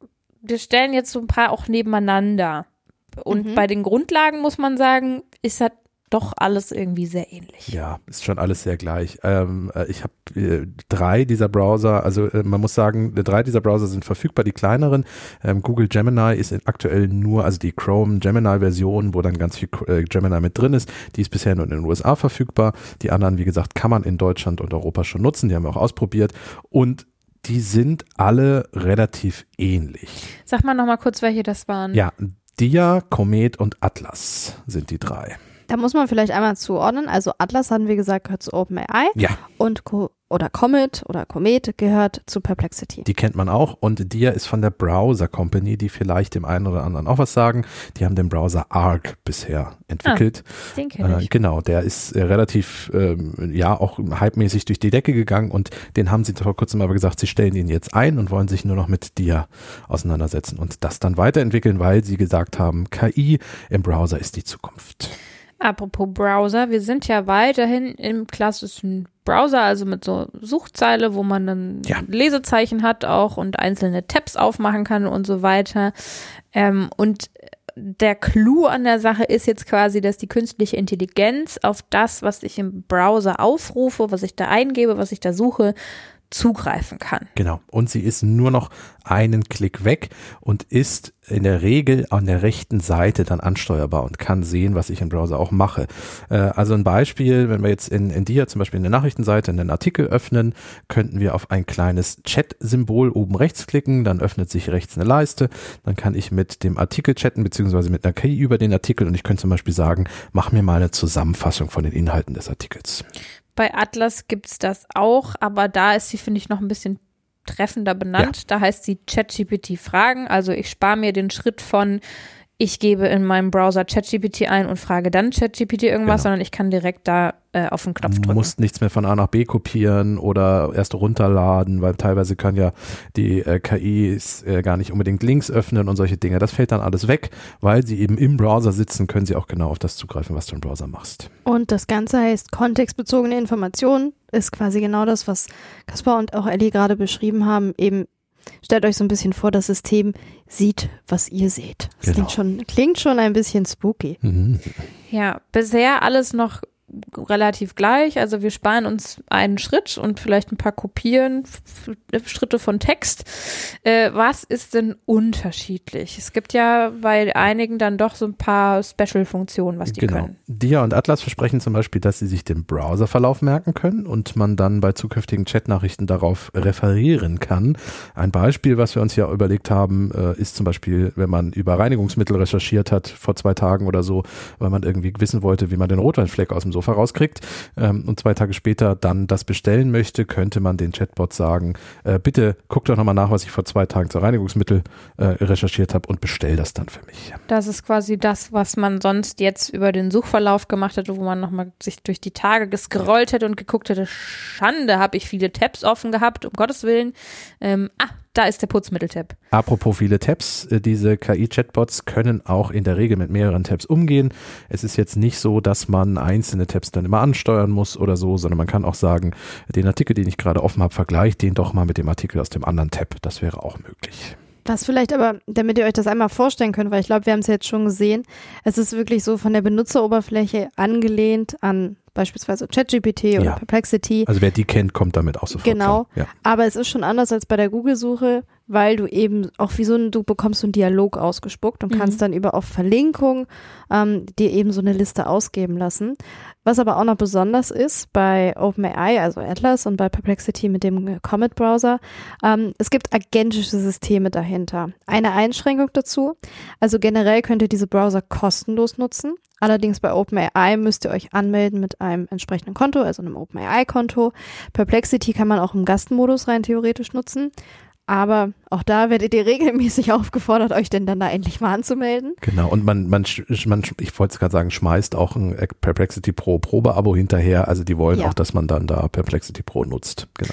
[SPEAKER 4] wir stellen jetzt so ein paar auch nebeneinander. Und
[SPEAKER 2] Mhm.
[SPEAKER 4] bei den Grundlagen muss man sagen, ist das doch alles irgendwie sehr ähnlich.
[SPEAKER 3] Ja, ist schon alles sehr gleich. Ähm, äh, ich habe äh, drei dieser Browser, also äh, man muss sagen, drei dieser Browser sind verfügbar, die kleineren. Ähm, Google Gemini ist aktuell nur, also die Chrome Gemini-Version, wo dann ganz viel äh, Gemini mit drin ist, die ist bisher nur in den U S A verfügbar. Die anderen, wie gesagt, kann man in Deutschland und Europa schon nutzen, die haben wir auch ausprobiert und die sind alle relativ ähnlich.
[SPEAKER 4] Sag mal noch mal kurz, welche das waren.
[SPEAKER 3] Ja, Dia, Comet und Atlas sind die drei.
[SPEAKER 2] Da muss man vielleicht einmal zuordnen. Also Atlas, hatten wir gesagt, gehört zu OpenAI
[SPEAKER 3] Ja.
[SPEAKER 2] und Co- oder Comet oder Comet gehört zu Perplexity.
[SPEAKER 3] Die kennt man auch und Dia ist von der Browser Company, die vielleicht dem einen oder anderen auch was sagen. Die haben den Browser Arc bisher entwickelt.
[SPEAKER 4] Ah, den kenn ich.
[SPEAKER 3] Äh, genau, der ist äh, relativ, ähm, ja, auch hypemäßig durch die Decke gegangen und den haben sie vor kurzem aber gesagt, sie stellen ihn jetzt ein und wollen sich nur noch mit Dia auseinandersetzen und das dann weiterentwickeln, weil sie gesagt haben, K I im Browser ist die Zukunft.
[SPEAKER 4] Apropos Browser, wir sind ja weiterhin im klassischen Browser, also mit so Suchzeile, wo man dann
[SPEAKER 3] Ja.
[SPEAKER 4] Lesezeichen hat auch und einzelne Tabs aufmachen kann und so weiter. Ähm, und der Clou an der Sache ist jetzt quasi, dass die künstliche Intelligenz auf das, was ich im Browser aufrufe, was ich da eingebe, was ich da suche, zugreifen kann.
[SPEAKER 3] Genau. Und sie ist nur noch einen Klick weg und ist in der Regel an der rechten Seite dann ansteuerbar und kann sehen, was ich im Browser auch mache. Äh, also ein Beispiel, wenn wir jetzt in, in Dia zum Beispiel in der Nachrichtenseite einen Artikel öffnen, könnten wir auf ein kleines Chat-Symbol oben rechts klicken, dann öffnet sich rechts eine Leiste, dann kann ich mit dem Artikel chatten, beziehungsweise mit einer K I über den Artikel und ich könnte zum Beispiel sagen, mach mir mal eine Zusammenfassung von den Inhalten des Artikels.
[SPEAKER 4] Bei Atlas gibt's das auch, aber da ist sie, finde ich, noch ein bisschen treffender benannt.
[SPEAKER 3] Ja.
[SPEAKER 4] Da heißt sie ChatGPT Fragen. Also ich spare mir den Schritt von, ich gebe in meinem Browser ChatGPT ein und frage dann ChatGPT irgendwas,
[SPEAKER 3] Genau.
[SPEAKER 4] sondern ich kann direkt da äh, auf den Knopf
[SPEAKER 3] Du
[SPEAKER 4] drücken.
[SPEAKER 3] musst nichts mehr von A nach B kopieren oder erst runterladen, weil teilweise kann ja die äh, K Is äh, gar nicht unbedingt Links öffnen und solche Dinge. Das fällt dann alles weg, weil sie eben im Browser sitzen, können sie auch genau auf das zugreifen, was du im Browser machst.
[SPEAKER 2] Und das Ganze heißt kontextbezogene Informationen, ist quasi genau das, was Kaspar und auch Ellie gerade beschrieben haben. Eben stellt euch so ein bisschen vor, das System sieht, was ihr seht. Das
[SPEAKER 3] Genau.
[SPEAKER 2] klingt schon, klingt schon ein bisschen spooky.
[SPEAKER 3] Mhm.
[SPEAKER 4] Ja, bisher alles noch relativ gleich. Also wir sparen uns einen Schritt und vielleicht ein paar Kopieren, F- Schritte von Text. Äh, was ist denn unterschiedlich? Es gibt ja bei einigen dann doch so ein paar Special-Funktionen, was die
[SPEAKER 3] Genau.
[SPEAKER 4] können.
[SPEAKER 3] Dia und Atlas versprechen zum Beispiel, dass sie sich den Browserverlauf merken können und man dann bei zukünftigen Chatnachrichten darauf referieren kann. Ein Beispiel, was wir uns ja überlegt haben, äh, ist zum Beispiel, wenn man über Reinigungsmittel recherchiert hat vor zwei Tagen oder so, weil man irgendwie wissen wollte, wie man den Rotweinfleck aus dem Sofa rauskriegt ähm, und zwei Tage später dann das bestellen möchte, könnte man den Chatbot sagen, äh, bitte guck doch nochmal nach, was ich vor zwei Tagen zu Reinigungsmittel äh, recherchiert habe und bestell das dann für mich.
[SPEAKER 4] Das ist quasi das, was man sonst jetzt über den Suchverlauf gemacht hätte, wo man nochmal sich durch die Tage gescrollt hätte und geguckt hätte, Schande, habe ich viele Tabs offen gehabt, um Gottes Willen. Ähm, ah, da ist der Putzmittel-Tab.
[SPEAKER 3] Apropos viele Tabs, äh, diese K I-Chatbots können auch in der Regel mit mehreren Tabs umgehen. Es ist jetzt nicht so, dass man einzelne Tabs dann immer ansteuern muss oder so, sondern man kann auch sagen, den Artikel, den ich gerade offen habe, vergleicht den doch mal mit dem Artikel aus dem anderen Tab. Das wäre auch möglich.
[SPEAKER 2] Was vielleicht aber, damit ihr euch das einmal vorstellen könnt, weil ich glaube, wir haben es jetzt schon gesehen, es ist wirklich so von der Benutzeroberfläche angelehnt an beispielsweise ChatGPT oder
[SPEAKER 3] Ja.
[SPEAKER 2] Perplexity.
[SPEAKER 3] Also wer die kennt, kommt damit auch sofort
[SPEAKER 2] Genau.
[SPEAKER 3] klar. Ja.
[SPEAKER 2] Aber es ist schon anders als bei der Google-Suche, weil du eben auch wie so ein, du bekommst so einen Dialog ausgespuckt und
[SPEAKER 4] Mhm.
[SPEAKER 2] kannst dann über auf Verlinkung ähm, dir eben so eine Liste ausgeben lassen. Was aber auch noch besonders ist bei OpenAI, also Atlas und bei Perplexity mit dem Comet-Browser, ähm, es gibt agentische Systeme dahinter. Eine Einschränkung dazu, also generell könnt ihr diese Browser kostenlos nutzen. Allerdings bei OpenAI müsst ihr euch anmelden mit einem entsprechenden Konto, also einem OpenAI-Konto. Perplexity kann man auch im Gastenmodus rein theoretisch nutzen. Aber auch da werdet ihr regelmäßig aufgefordert, euch denn dann da endlich mal anzumelden.
[SPEAKER 3] Genau, und man, man, sch- man ich wollte es gerade sagen, schmeißt auch ein Perplexity Pro Probeabo hinterher. Also die wollen
[SPEAKER 2] Ja.
[SPEAKER 3] auch, dass man dann da Perplexity Pro nutzt. Genau.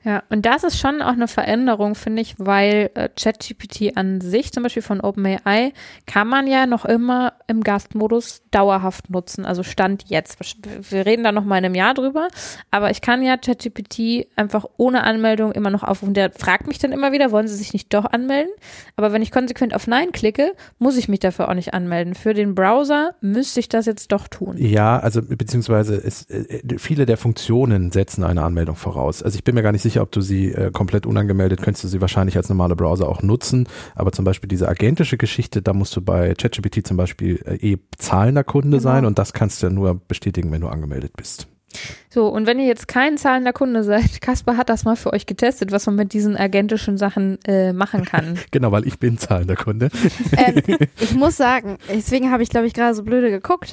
[SPEAKER 4] Ja, und das ist schon auch eine Veränderung, finde ich, weil äh, ChatGPT an sich, zum Beispiel von OpenAI, kann man ja noch immer im Gastmodus dauerhaft nutzen, also Stand jetzt. Wir reden da noch mal in einem Jahr drüber, aber ich kann ja ChatGPT einfach ohne Anmeldung immer noch aufrufen. Der fragt mich dann immer wieder, wollen Sie sich nicht doch anmelden? Aber wenn ich konsequent auf Nein klicke, muss ich mich dafür auch nicht anmelden. Für den Browser müsste ich das jetzt doch tun.
[SPEAKER 3] Ja, also beziehungsweise es, äh, viele der Funktionen setzen eine Anmeldung voraus. Also ich bin mir gar nicht sicher, ob du sie äh, komplett unangemeldet, könntest du sie wahrscheinlich als normale Browser auch nutzen, aber zum Beispiel diese agentische Geschichte, da musst du bei ChatGPT zum Beispiel äh, eh zahlender Kunde genau. sein und das kannst du ja nur bestätigen, wenn du angemeldet bist.
[SPEAKER 4] So, und wenn ihr jetzt kein zahlender Kunde seid, Caspar hat das mal für euch getestet, was man mit diesen agentischen Sachen äh, machen kann.
[SPEAKER 3] Genau, weil ich bin zahlender Kunde.
[SPEAKER 2] Ähm, ich muss sagen, deswegen habe ich, glaube ich, gerade so blöde geguckt.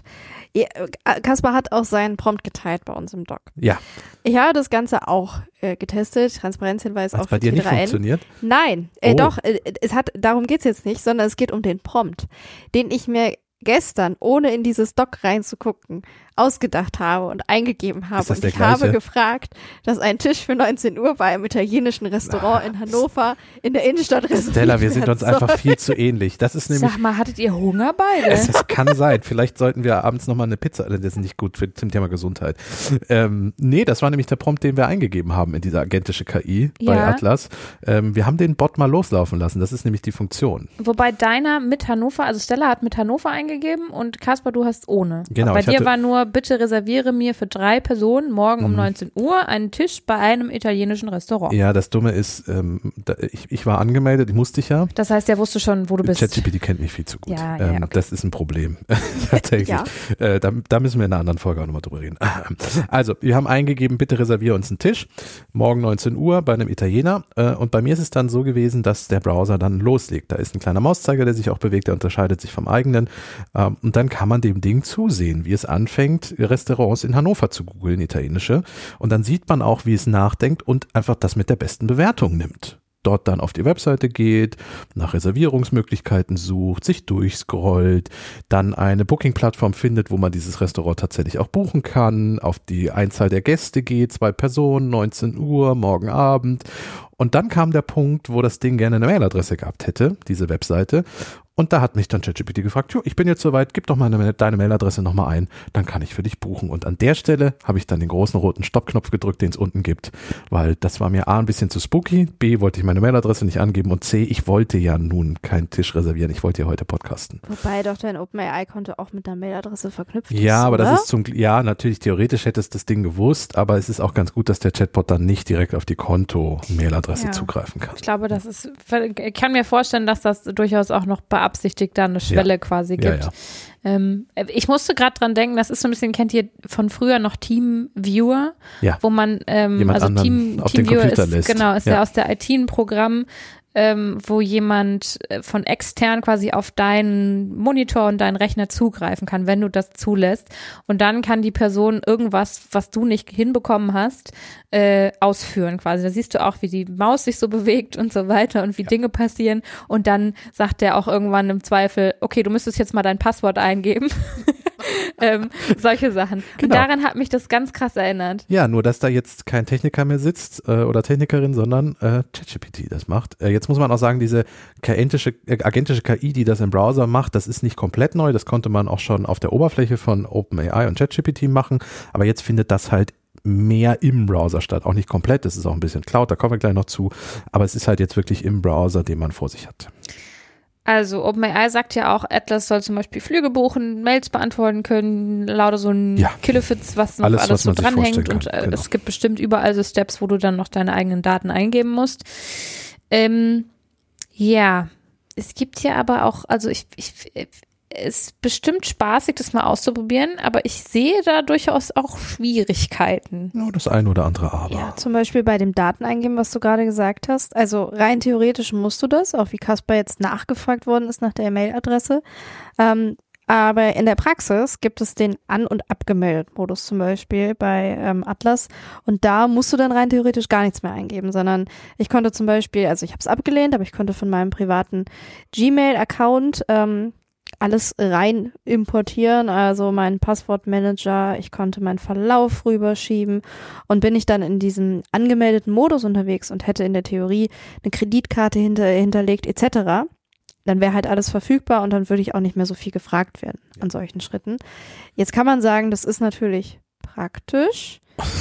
[SPEAKER 2] Caspar hat auch seinen Prompt geteilt bei uns im Doc.
[SPEAKER 3] Ja.
[SPEAKER 2] Ich habe das Ganze auch äh, getestet, Transparenzhinweis
[SPEAKER 3] Hat's
[SPEAKER 2] auch
[SPEAKER 3] bei
[SPEAKER 2] für
[SPEAKER 3] dir
[SPEAKER 2] T
[SPEAKER 3] nicht
[SPEAKER 2] drei N.
[SPEAKER 3] funktioniert?
[SPEAKER 2] Nein, äh,
[SPEAKER 3] Oh.
[SPEAKER 2] doch, äh, es hat, darum geht's jetzt nicht, sondern es geht um den Prompt, den ich mir gestern, ohne in dieses Doc reinzugucken, ausgedacht habe und eingegeben habe.
[SPEAKER 3] Ist das
[SPEAKER 2] Und
[SPEAKER 3] der
[SPEAKER 2] ich habe
[SPEAKER 3] gleiche?
[SPEAKER 2] gefragt, dass ein Tisch für neunzehn Uhr bei einem italienischen Restaurant in Hannover in der Innenstadt reserviert
[SPEAKER 3] Stella, wir sind uns
[SPEAKER 2] werden soll.
[SPEAKER 3] einfach viel zu ähnlich. Das ist nämlich
[SPEAKER 4] Sag mal, hattet ihr Hunger beide?
[SPEAKER 3] Es, es kann sein. Vielleicht sollten wir abends nochmal eine Pizza, das ist nicht gut für, zum Thema Gesundheit. Ähm, nee, das war nämlich der Prompt, den wir eingegeben haben in diese agentische K I bei
[SPEAKER 4] Ja.
[SPEAKER 3] Atlas. Ähm, wir haben den Bot mal loslaufen lassen. Das ist nämlich die Funktion.
[SPEAKER 4] Wobei deiner mit Hannover, also Stella hat mit Hannover eingegeben und Caspar, du hast ohne.
[SPEAKER 3] Genau,
[SPEAKER 4] Bei
[SPEAKER 3] ich
[SPEAKER 4] dir
[SPEAKER 3] hatte-
[SPEAKER 4] war nur, bitte reserviere mir für drei Personen morgen um
[SPEAKER 3] Mhm.
[SPEAKER 4] neunzehn Uhr einen Tisch bei einem italienischen Restaurant.
[SPEAKER 3] Ja, das Dumme ist, ähm, da, ich, ich war angemeldet, ich musste ich ja.
[SPEAKER 4] Das heißt, er wusste schon, wo du bist.
[SPEAKER 3] ChatGPT kennt mich viel zu gut.
[SPEAKER 4] Ja, ja,
[SPEAKER 3] ähm,
[SPEAKER 4] okay.
[SPEAKER 3] Das ist ein Problem. Tatsächlich.
[SPEAKER 2] Ja.
[SPEAKER 3] Äh, da, da müssen wir in einer anderen Folge auch nochmal drüber reden. Also, wir haben eingegeben, bitte reserviere uns einen Tisch. Morgen neunzehn Uhr bei einem Italiener. Äh, und bei mir ist es dann so gewesen, dass der Browser dann loslegt. Da ist ein kleiner Mauszeiger, der sich auch bewegt, der unterscheidet sich vom eigenen. Ähm, und dann kann man dem Ding zusehen, wie es anfängt, Restaurants in Hannover zu googeln, italienische. Und dann sieht man auch, wie es nachdenkt und einfach das mit der besten Bewertung nimmt. Dort dann auf die Webseite geht, nach Reservierungsmöglichkeiten sucht, sich durchscrollt, dann eine Booking-Plattform findet, wo man dieses Restaurant tatsächlich auch buchen kann, auf die Einzahl der Gäste geht, zwei Personen, neunzehn Uhr, morgen Abend. Und dann kam der Punkt, wo das Ding gerne eine Mailadresse gehabt hätte, diese Webseite. Und da hat mich dann ChatGPT gefragt, jo, ich bin jetzt soweit, gib doch mal eine, deine Mailadresse nochmal ein, dann kann ich für dich buchen. Und an der Stelle habe ich dann den großen roten Stoppknopf gedrückt, den es unten gibt, weil das war mir A, ein bisschen zu spooky, B, wollte ich meine Mailadresse nicht angeben und C, ich wollte ja nun keinen Tisch reservieren, ich wollte ja heute podcasten.
[SPEAKER 2] Wobei doch dein OpenAI-Konto auch mit einer Mailadresse verknüpft ist,
[SPEAKER 3] Ja, aber
[SPEAKER 2] oder?
[SPEAKER 3] das ist zum, ja, natürlich theoretisch hätte es das Ding gewusst, aber es ist auch ganz gut, dass der Chatbot dann nicht direkt auf die Konto-Mailadresse
[SPEAKER 4] Ja.
[SPEAKER 3] zugreifen kann.
[SPEAKER 4] Ich glaube, das ist, ich kann mir vorstellen, dass das durchaus auch noch beabsichtigt da eine Schwelle
[SPEAKER 3] Ja.
[SPEAKER 4] quasi
[SPEAKER 3] Ja,
[SPEAKER 4] gibt.
[SPEAKER 3] ja.
[SPEAKER 4] Ähm, ich musste gerade dran denken, das ist so ein bisschen, kennt ihr von früher noch TeamViewer,
[SPEAKER 3] Ja.
[SPEAKER 4] wo man, ähm,
[SPEAKER 3] Jemand
[SPEAKER 4] also
[SPEAKER 3] anderen
[SPEAKER 4] Team,
[SPEAKER 3] auf den
[SPEAKER 4] TeamViewer
[SPEAKER 3] Computer
[SPEAKER 4] ist,
[SPEAKER 3] lässt.
[SPEAKER 4] genau, ist
[SPEAKER 3] Ja.
[SPEAKER 4] ja aus der I T ein Programm, ähm, wo jemand äh, von extern quasi auf deinen Monitor und deinen Rechner zugreifen kann, wenn du das zulässt. Und dann kann die Person irgendwas, was du nicht hinbekommen hast, äh, ausführen quasi. Da siehst du auch, wie die Maus sich so bewegt und so weiter und wie
[SPEAKER 3] Ja.
[SPEAKER 4] Dinge passieren. Und dann sagt der auch irgendwann im Zweifel, okay, du müsstest jetzt mal dein Passwort eingeben. ähm, solche Sachen. Und
[SPEAKER 3] Genau.
[SPEAKER 4] daran hat mich das ganz krass erinnert.
[SPEAKER 3] Ja, nur dass da jetzt kein Techniker mehr sitzt äh, oder Technikerin, sondern äh, ChatGPT das macht. Äh, jetzt muss man auch sagen, diese agentische, äh, agentische K I, die das im Browser macht, das ist nicht komplett neu. Das konnte man auch schon auf der Oberfläche von OpenAI und ChatGPT machen. Aber jetzt findet das halt mehr im Browser statt. Auch nicht komplett, das ist auch ein bisschen Cloud, da kommen wir gleich noch zu. Aber es ist halt jetzt wirklich im Browser, den man vor sich hat.
[SPEAKER 4] Also OpenAI sagt ja auch, Atlas soll zum Beispiel Flüge buchen, Mails beantworten können, lauter so ein
[SPEAKER 3] Ja.
[SPEAKER 4] Killefits, was noch
[SPEAKER 3] Alles,
[SPEAKER 4] alles,
[SPEAKER 3] was
[SPEAKER 4] so
[SPEAKER 3] man sich
[SPEAKER 4] dranhängt.
[SPEAKER 3] vorstellen
[SPEAKER 4] Und
[SPEAKER 3] kann,
[SPEAKER 4] äh,
[SPEAKER 3] genau.
[SPEAKER 4] es gibt bestimmt überall so Steps, wo du dann noch deine eigenen Daten eingeben musst. Ähm, ja, es gibt ja aber auch, also ich, ich es ist bestimmt spaßig, das mal auszuprobieren, aber ich sehe da durchaus auch Schwierigkeiten.
[SPEAKER 3] Nur das eine oder andere Aber.
[SPEAKER 2] Ja, zum Beispiel bei dem Dateneingeben, was du gerade gesagt hast. Also rein theoretisch musst du das, auch wie Caspar jetzt nachgefragt worden ist nach der E-Mail-Adresse. Ähm, aber in der Praxis gibt es den An- und Abgemeldet-Modus zum Beispiel bei ähm, Atlas. Und da musst du dann rein theoretisch gar nichts mehr eingeben, sondern ich konnte zum Beispiel, also ich habe es abgelehnt, aber ich konnte von meinem privaten Gmail-Account ähm, alles rein importieren, also meinen Passwortmanager, ich konnte meinen Verlauf rüberschieben und bin ich dann in diesem angemeldeten Modus unterwegs und hätte in der Theorie eine Kreditkarte hinter, hinterlegt et cetera, dann wäre halt alles verfügbar und dann würde ich auch nicht mehr so viel gefragt werden an solchen Schritten. Jetzt kann man sagen, das ist natürlich praktisch,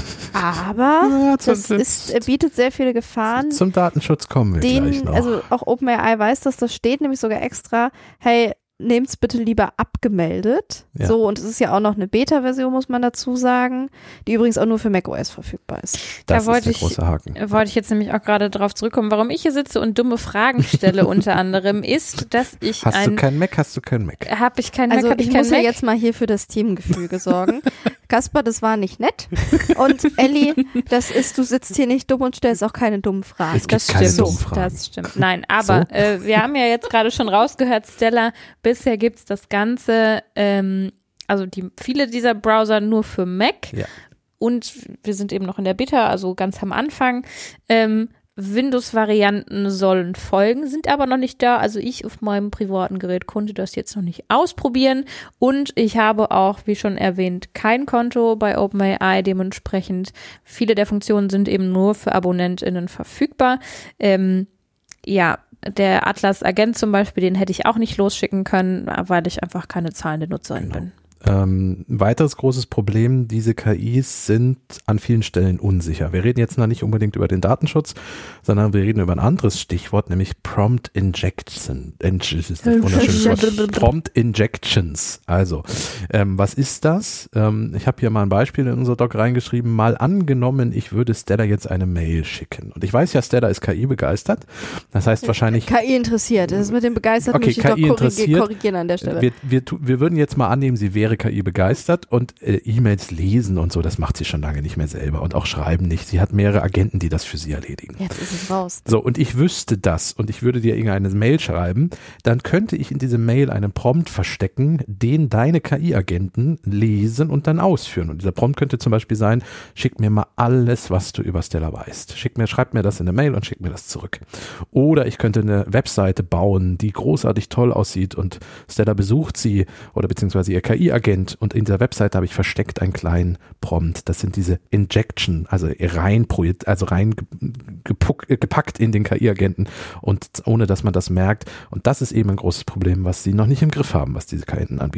[SPEAKER 2] aber
[SPEAKER 3] ja,
[SPEAKER 2] das ist, bietet sehr viele Gefahren.
[SPEAKER 3] Zum Datenschutz kommen wir
[SPEAKER 2] den,
[SPEAKER 3] gleich noch.
[SPEAKER 2] Also auch OpenAI weiß das, das steht nämlich sogar extra, hey, nehmt's bitte lieber abgemeldet.
[SPEAKER 3] Ja.
[SPEAKER 2] So, und es ist ja auch noch eine Beta-Version, muss man dazu sagen, die übrigens auch nur für macOS verfügbar ist.
[SPEAKER 3] Das
[SPEAKER 4] da wollte
[SPEAKER 3] ist der
[SPEAKER 4] ich,
[SPEAKER 3] große Haken.
[SPEAKER 4] Wollte ich jetzt nämlich auch gerade drauf zurückkommen. Warum ich hier sitze und dumme Fragen stelle unter anderem, ist, dass ich
[SPEAKER 3] Hast
[SPEAKER 4] ein...
[SPEAKER 3] du keinen Mac, hast du keinen Mac.
[SPEAKER 4] Hab ich keinen
[SPEAKER 2] Also
[SPEAKER 4] Mac, hab
[SPEAKER 2] ich
[SPEAKER 4] ich keinen
[SPEAKER 2] muss ja
[SPEAKER 4] Mac.
[SPEAKER 2] jetzt mal hier für das Teamgefüge sorgen. Kaspar, das war nicht nett. Und Elli, das ist, du sitzt hier nicht dumm und stellst auch keine dummen Fragen.
[SPEAKER 3] Es gibt
[SPEAKER 4] Das
[SPEAKER 3] keine
[SPEAKER 4] stimmt,
[SPEAKER 3] dummen Fragen.
[SPEAKER 4] das stimmt. Nein, aber
[SPEAKER 3] So?
[SPEAKER 4] äh, wir haben ja jetzt gerade schon rausgehört, Stella, bisher gibt's das Ganze, ähm, also die viele dieser Browser nur für Mac
[SPEAKER 3] Ja.
[SPEAKER 4] und wir sind eben noch in der Beta, also ganz am Anfang. Ähm, Windows-Varianten sollen folgen, sind aber noch nicht da. Also ich auf meinem privaten Gerät konnte das jetzt noch nicht ausprobieren. Und ich habe auch, wie schon erwähnt, kein Konto bei OpenAI. Dementsprechend viele der Funktionen sind eben nur für AbonnentInnen verfügbar. Ähm, ja, der Atlas-Agent zum Beispiel, den hätte ich auch nicht losschicken können, weil ich einfach keine zahlende Nutzerin
[SPEAKER 3] Genau.
[SPEAKER 4] bin.
[SPEAKER 3] Ähm, ein weiteres großes Problem, diese K Is sind an vielen Stellen unsicher. Wir reden jetzt noch nicht unbedingt über den Datenschutz, sondern wir reden über ein anderes Stichwort, nämlich Prompt Injection. Das ist ein wunderschönes Wort. Prompt Injections. Also, ähm, was ist das? Ähm, ich habe hier mal ein Beispiel in unser Doc reingeschrieben. Mal angenommen, ich würde Stella jetzt eine Mail schicken. Und ich weiß ja, Stella ist K I begeistert. Das heißt wahrscheinlich...
[SPEAKER 2] K I interessiert. Das ist mit dem Begeisterten
[SPEAKER 3] Okay,
[SPEAKER 2] muss ich
[SPEAKER 3] K I
[SPEAKER 2] doch korrigi-
[SPEAKER 3] interessiert.
[SPEAKER 2] korrigieren an der Stelle.
[SPEAKER 3] Wir, wir, tu- wir würden jetzt mal annehmen, sie wäre K I begeistert und äh, E-Mails lesen und so, das macht sie schon lange nicht mehr selber und auch schreiben nicht. Sie hat mehrere Agenten, die das für sie erledigen.
[SPEAKER 2] Jetzt ist es raus.
[SPEAKER 3] So, und ich wüsste das und ich würde dir irgendeine Mail schreiben, dann könnte ich in diese Mail einen Prompt verstecken, den deine K I-Agenten lesen und dann ausführen. Und dieser Prompt könnte zum Beispiel sein, schick mir mal alles, was du über Stella weißt. Schick mir, schreib mir das in eine Mail und schick mir das zurück. Oder ich könnte eine Webseite bauen, die großartig toll aussieht und Stella besucht sie oder beziehungsweise ihr K I-Agent und in dieser Webseite habe ich versteckt einen kleinen Prompt. Das sind diese Injection, also rein, also rein gepuck, gepackt in den K I-Agenten und ohne, dass man das merkt. Und das ist eben ein großes Problem, was sie noch nicht im Griff haben, was diese K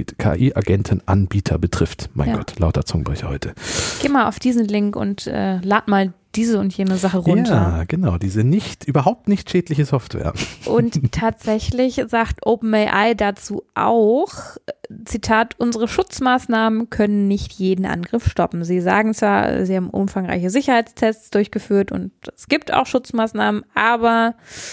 [SPEAKER 3] I-Agenten-Anbieter betrifft. Mein
[SPEAKER 4] Ja.
[SPEAKER 3] Gott, lauter Zungenbrecher heute.
[SPEAKER 4] Geh mal auf diesen Link und äh, lad mal diese und jene Sache runter.
[SPEAKER 3] Ja, genau, diese nicht, überhaupt nicht schädliche Software.
[SPEAKER 4] Und tatsächlich sagt OpenAI dazu auch, Zitat, unsere Schutzmaßnahmen können nicht jeden Angriff stoppen. Sie sagen zwar, sie haben umfangreiche Sicherheitstests durchgeführt und es gibt auch Schutzmaßnahmen, aber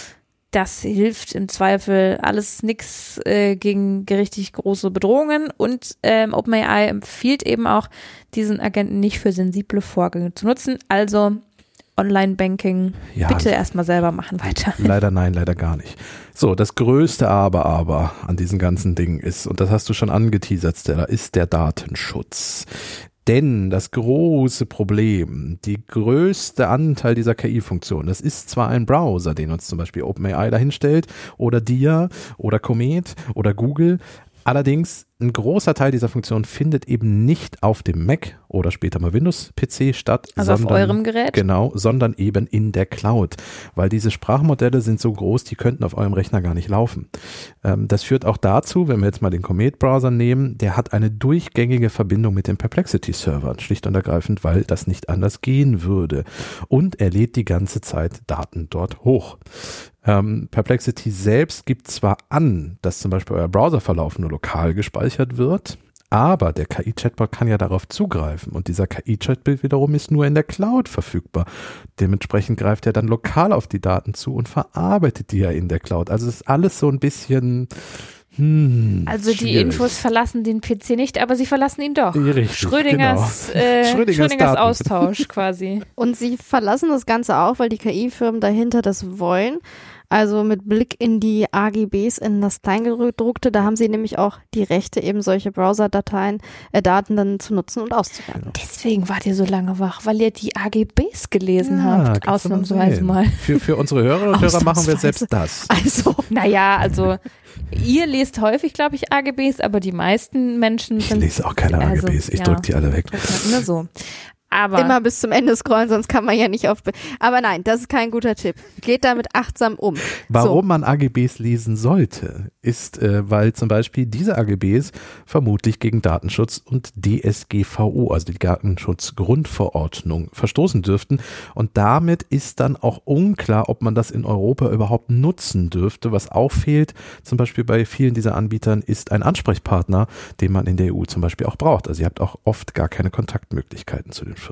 [SPEAKER 4] das hilft im Zweifel alles nix äh, gegen richtig große Bedrohungen. Und ähm, OpenAI empfiehlt eben auch, diesen Agenten nicht für sensible Vorgänge zu nutzen. Also Online-Banking,
[SPEAKER 3] Ja.
[SPEAKER 4] bitte erstmal selber machen weiter.
[SPEAKER 3] Leider nein, leider gar nicht. So, das größte Aber, aber an diesen ganzen Dingen ist, und das hast du schon angeteasert, Stella, ist der Datenschutz. Denn das große Problem, die größte Anteil dieser K I-Funktion, das ist zwar ein Browser, den uns zum Beispiel OpenAI dahinstellt oder Dia oder Comet oder Google, allerdings ein großer Teil dieser Funktion findet eben nicht auf dem Mac oder später mal Windows-P C statt.
[SPEAKER 4] Also
[SPEAKER 3] sondern,
[SPEAKER 4] auf eurem Gerät?
[SPEAKER 3] Genau, sondern eben in der Cloud, weil diese Sprachmodelle sind so groß, die könnten auf eurem Rechner gar nicht laufen. Ähm, das führt auch dazu, wenn wir jetzt mal den Comet-Browser nehmen, der hat eine durchgängige Verbindung mit den Perplexity-Servern, schlicht und ergreifend, weil das nicht anders gehen würde. Und er lädt die ganze Zeit Daten dort hoch. Ähm, Perplexity selbst gibt zwar an, dass zum Beispiel euer Browserverlauf nur lokal gespeichert wird, aber der K I-Chatbot kann ja darauf zugreifen und dieser K I-Chatbot wiederum ist nur in der Cloud verfügbar. Dementsprechend greift er dann lokal auf die Daten zu und verarbeitet die ja in der Cloud. Also es ist alles so ein bisschen hm,
[SPEAKER 4] Also die
[SPEAKER 3] schwierig.
[SPEAKER 4] Infos verlassen den P C nicht, aber sie verlassen ihn doch.
[SPEAKER 3] Richtig,
[SPEAKER 4] Schrödingers,
[SPEAKER 3] genau.
[SPEAKER 4] äh,
[SPEAKER 3] Schrödingers
[SPEAKER 4] Schrödingers
[SPEAKER 3] Daten.
[SPEAKER 4] Austausch quasi.
[SPEAKER 2] Und sie verlassen das Ganze auch, weil die K I-Firmen dahinter das wollen. Also mit Blick in die A G Bs in das Kleingedruckte, da haben sie nämlich auch die Rechte, eben solche Browser-Dateien, äh, Daten dann zu nutzen und auszuwerten.
[SPEAKER 4] Deswegen wart ihr so lange wach, weil ihr die A G Bs gelesen
[SPEAKER 3] Ja,
[SPEAKER 4] habt,
[SPEAKER 3] kannst du mal
[SPEAKER 4] ausnahmsweise
[SPEAKER 3] sehen.
[SPEAKER 4] mal.
[SPEAKER 3] Für, für unsere Hörerinnen und Hörer machen wir
[SPEAKER 2] Ausnahmsweise.
[SPEAKER 3] selbst das.
[SPEAKER 2] Also,
[SPEAKER 4] Naja, also ihr lest häufig, glaube ich, A G Bs, aber die meisten Menschen
[SPEAKER 3] Ich
[SPEAKER 4] sind...
[SPEAKER 3] lese auch keine
[SPEAKER 4] also,
[SPEAKER 3] A G Bs, ich
[SPEAKER 4] ja.
[SPEAKER 3] drücke die alle weg.
[SPEAKER 4] Nur so. Aber
[SPEAKER 2] immer bis zum Ende scrollen, sonst kann man ja nicht auf... Aber nein, das ist kein guter Tipp. Geht damit achtsam um.
[SPEAKER 3] Warum man A G Bs lesen sollte, ist, äh, weil zum Beispiel diese A G Bs vermutlich gegen Datenschutz und D S G V O, also die Datenschutzgrundverordnung, verstoßen dürften. Und damit ist dann auch unklar, ob man das in Europa überhaupt nutzen dürfte. Was auch fehlt, zum Beispiel bei vielen dieser Anbietern, ist ein Ansprechpartner, den man in der E U zum Beispiel auch braucht. Also ihr habt auch oft gar keine Kontaktmöglichkeiten zu den Firmen.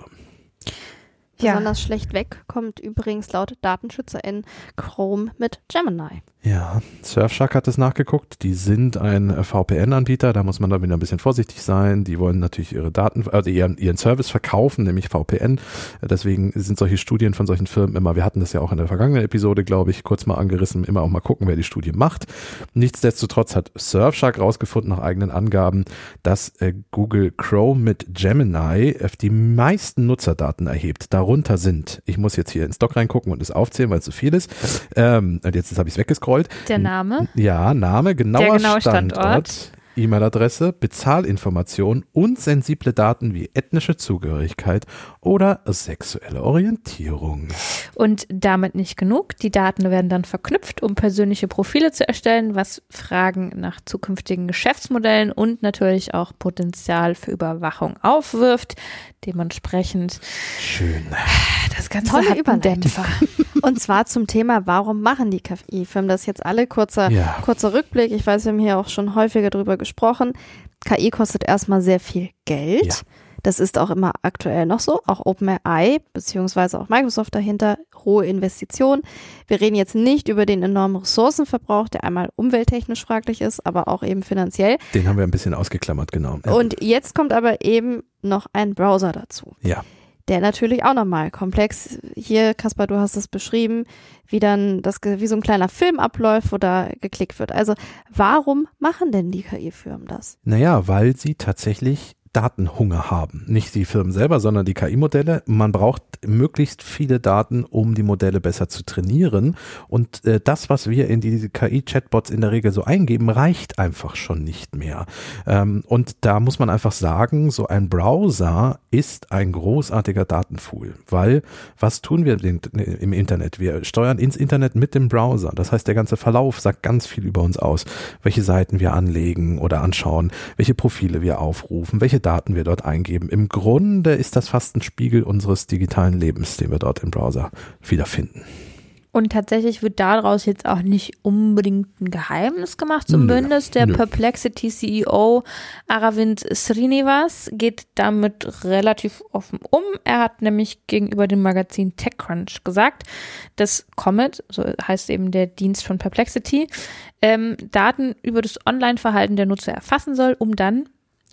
[SPEAKER 2] So. Besonders schlecht weg kommt übrigens laut DatenschützerInnen Chrome mit Gemini.
[SPEAKER 3] Ja, Surfshark hat es nachgeguckt. Die sind ein V P N-Anbieter, da muss man dann wieder ein bisschen vorsichtig sein. Die wollen natürlich ihre Daten, also ihren, ihren Service verkaufen, nämlich V P N. Deswegen sind solche Studien von solchen Firmen immer, wir hatten das ja auch in der vergangenen Episode, glaube ich, kurz mal angerissen, immer auch mal gucken, wer die Studie macht. Nichtsdestotrotz hat Surfshark rausgefunden, nach eigenen Angaben, dass äh, Google Chrome mit Gemini äh, die meisten Nutzerdaten erhebt. Darunter sind, ich muss jetzt hier ins Doc reingucken und es aufzählen, weil es zu viel ist. Ähm, und jetzt, jetzt habe ich es weggescrollt.
[SPEAKER 4] der Name,
[SPEAKER 3] Ja, Name, genauer
[SPEAKER 4] der genaue
[SPEAKER 3] Standort,
[SPEAKER 4] Standort.
[SPEAKER 3] E-Mail-Adresse, Bezahlinformationen und sensible Daten wie ethnische Zugehörigkeit oder sexuelle Orientierung.
[SPEAKER 4] Und damit nicht genug. Die Daten werden dann verknüpft, um persönliche Profile zu erstellen, was Fragen nach zukünftigen Geschäftsmodellen und natürlich auch Potenzial für Überwachung aufwirft. Dementsprechend
[SPEAKER 3] Schön.
[SPEAKER 4] das Ganze
[SPEAKER 2] Tolle
[SPEAKER 4] hat einen
[SPEAKER 2] Überleitung.
[SPEAKER 4] Dämpfer.
[SPEAKER 2] Und zwar zum Thema, warum machen die K I-Firmen das jetzt alle? Kurzer,
[SPEAKER 3] Ja.
[SPEAKER 2] kurzer Rückblick. Ich weiß, wir haben hier auch schon häufiger drüber gesprochen. K I kostet erstmal sehr viel Geld.
[SPEAKER 3] Ja.
[SPEAKER 2] Das ist auch immer aktuell noch so. Auch OpenAI beziehungsweise auch Microsoft dahinter. Hohe Investitionen. Wir reden jetzt nicht über den enormen Ressourcenverbrauch, der einmal umwelttechnisch fraglich ist, aber auch eben finanziell.
[SPEAKER 3] Den haben wir ein bisschen ausgeklammert, genau. Ja.
[SPEAKER 2] Und jetzt kommt aber eben noch ein Browser dazu.
[SPEAKER 3] Ja.
[SPEAKER 2] Der natürlich auch nochmal komplex, hier Kaspar, du hast es beschrieben, wie dann das wie so ein kleiner Film abläuft, wo da geklickt wird. Also warum machen denn die K I-Firmen das?
[SPEAKER 3] Naja, weil sie tatsächlich Datenhunger haben. Nicht die Firmen selber, sondern die K I-Modelle. Man braucht möglichst viele Daten, um die Modelle besser zu trainieren. Und äh, das, was wir in diese K I-Chatbots in der Regel so eingeben, reicht einfach schon nicht mehr. Ähm, und da muss man einfach sagen, so ein Browser ist ein großartiger Datenpool. Weil, was tun wir den, im Internet? Wir steuern ins Internet mit dem Browser. Das heißt, der ganze Verlauf sagt ganz viel über uns aus. Welche Seiten wir anlegen oder anschauen, welche Profile wir aufrufen, welche Daten wir dort eingeben. Im Grunde ist das fast ein Spiegel unseres digitalen Lebens, den wir dort im Browser wiederfinden.
[SPEAKER 4] Und tatsächlich wird daraus jetzt auch nicht unbedingt ein Geheimnis gemacht, zumindest.
[SPEAKER 3] Nö,
[SPEAKER 4] Der
[SPEAKER 3] nö.
[SPEAKER 4] Perplexity C E O Aravind Srinivas geht damit relativ offen um. Er hat nämlich gegenüber dem Magazin TechCrunch gesagt, dass Comet, so heißt eben der Dienst von Perplexity, ähm, Daten über das Online-Verhalten der Nutzer erfassen soll, um dann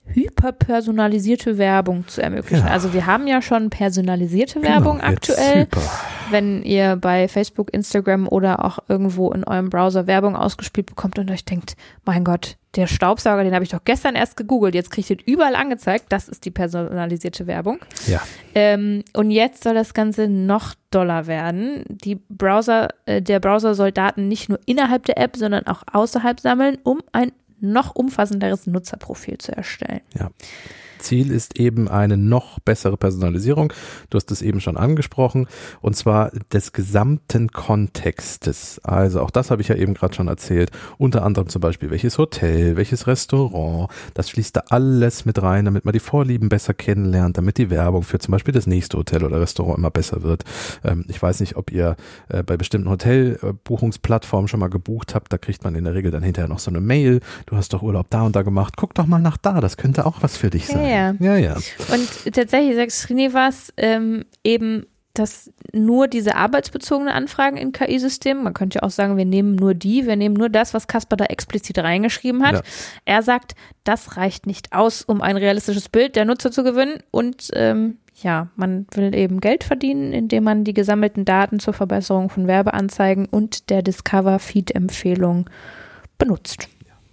[SPEAKER 4] hyperpersonalisierte Werbung zu ermöglichen.
[SPEAKER 3] Ja.
[SPEAKER 4] Also wir haben ja schon personalisierte Werbung
[SPEAKER 3] Genau, jetzt
[SPEAKER 4] aktuell.
[SPEAKER 3] Super.
[SPEAKER 4] Wenn ihr bei Facebook, Instagram oder auch irgendwo in eurem Browser Werbung ausgespielt bekommt und euch denkt, mein Gott, der Staubsauger, den habe ich doch gestern erst gegoogelt, jetzt kriegt ihr den überall angezeigt, das ist die personalisierte Werbung.
[SPEAKER 3] Ja.
[SPEAKER 4] Ähm, und jetzt soll das Ganze noch doller werden. Die Browser, äh, der Browser soll Daten nicht nur innerhalb der App, sondern auch außerhalb sammeln, um ein noch umfassenderes Nutzerprofil zu erstellen.
[SPEAKER 3] Ja. Ziel ist eben eine noch bessere Personalisierung. Du hast es eben schon angesprochen, und zwar des gesamten Kontextes. Also auch das habe ich ja eben gerade schon erzählt. Unter anderem zum Beispiel, welches Hotel, welches Restaurant, das fließt da alles mit rein, damit man die Vorlieben besser kennenlernt, damit die Werbung für zum Beispiel das nächste Hotel oder Restaurant immer besser wird. Ähm, ich weiß nicht, ob ihr äh, bei bestimmten Hotelbuchungsplattformen schon mal gebucht habt, da kriegt man in der Regel dann hinterher noch so eine Mail, du hast doch Urlaub da und da gemacht, guck doch mal nach da, das könnte auch was für dich sein.
[SPEAKER 4] Ja, ja.
[SPEAKER 3] Ja, ja.
[SPEAKER 4] Und tatsächlich sagt Srinivas ähm, eben, dass nur diese arbeitsbezogene Anfragen in K I-Systemen, man könnte ja auch sagen, wir nehmen nur die, wir nehmen nur das, was Caspar da explizit reingeschrieben hat.
[SPEAKER 3] Ja.
[SPEAKER 4] Er sagt, das reicht nicht aus, um ein realistisches Bild der Nutzer zu gewinnen und ähm, ja, man will eben Geld verdienen, indem man die gesammelten Daten zur Verbesserung von Werbeanzeigen und der Discover-Feed-Empfehlung benutzt.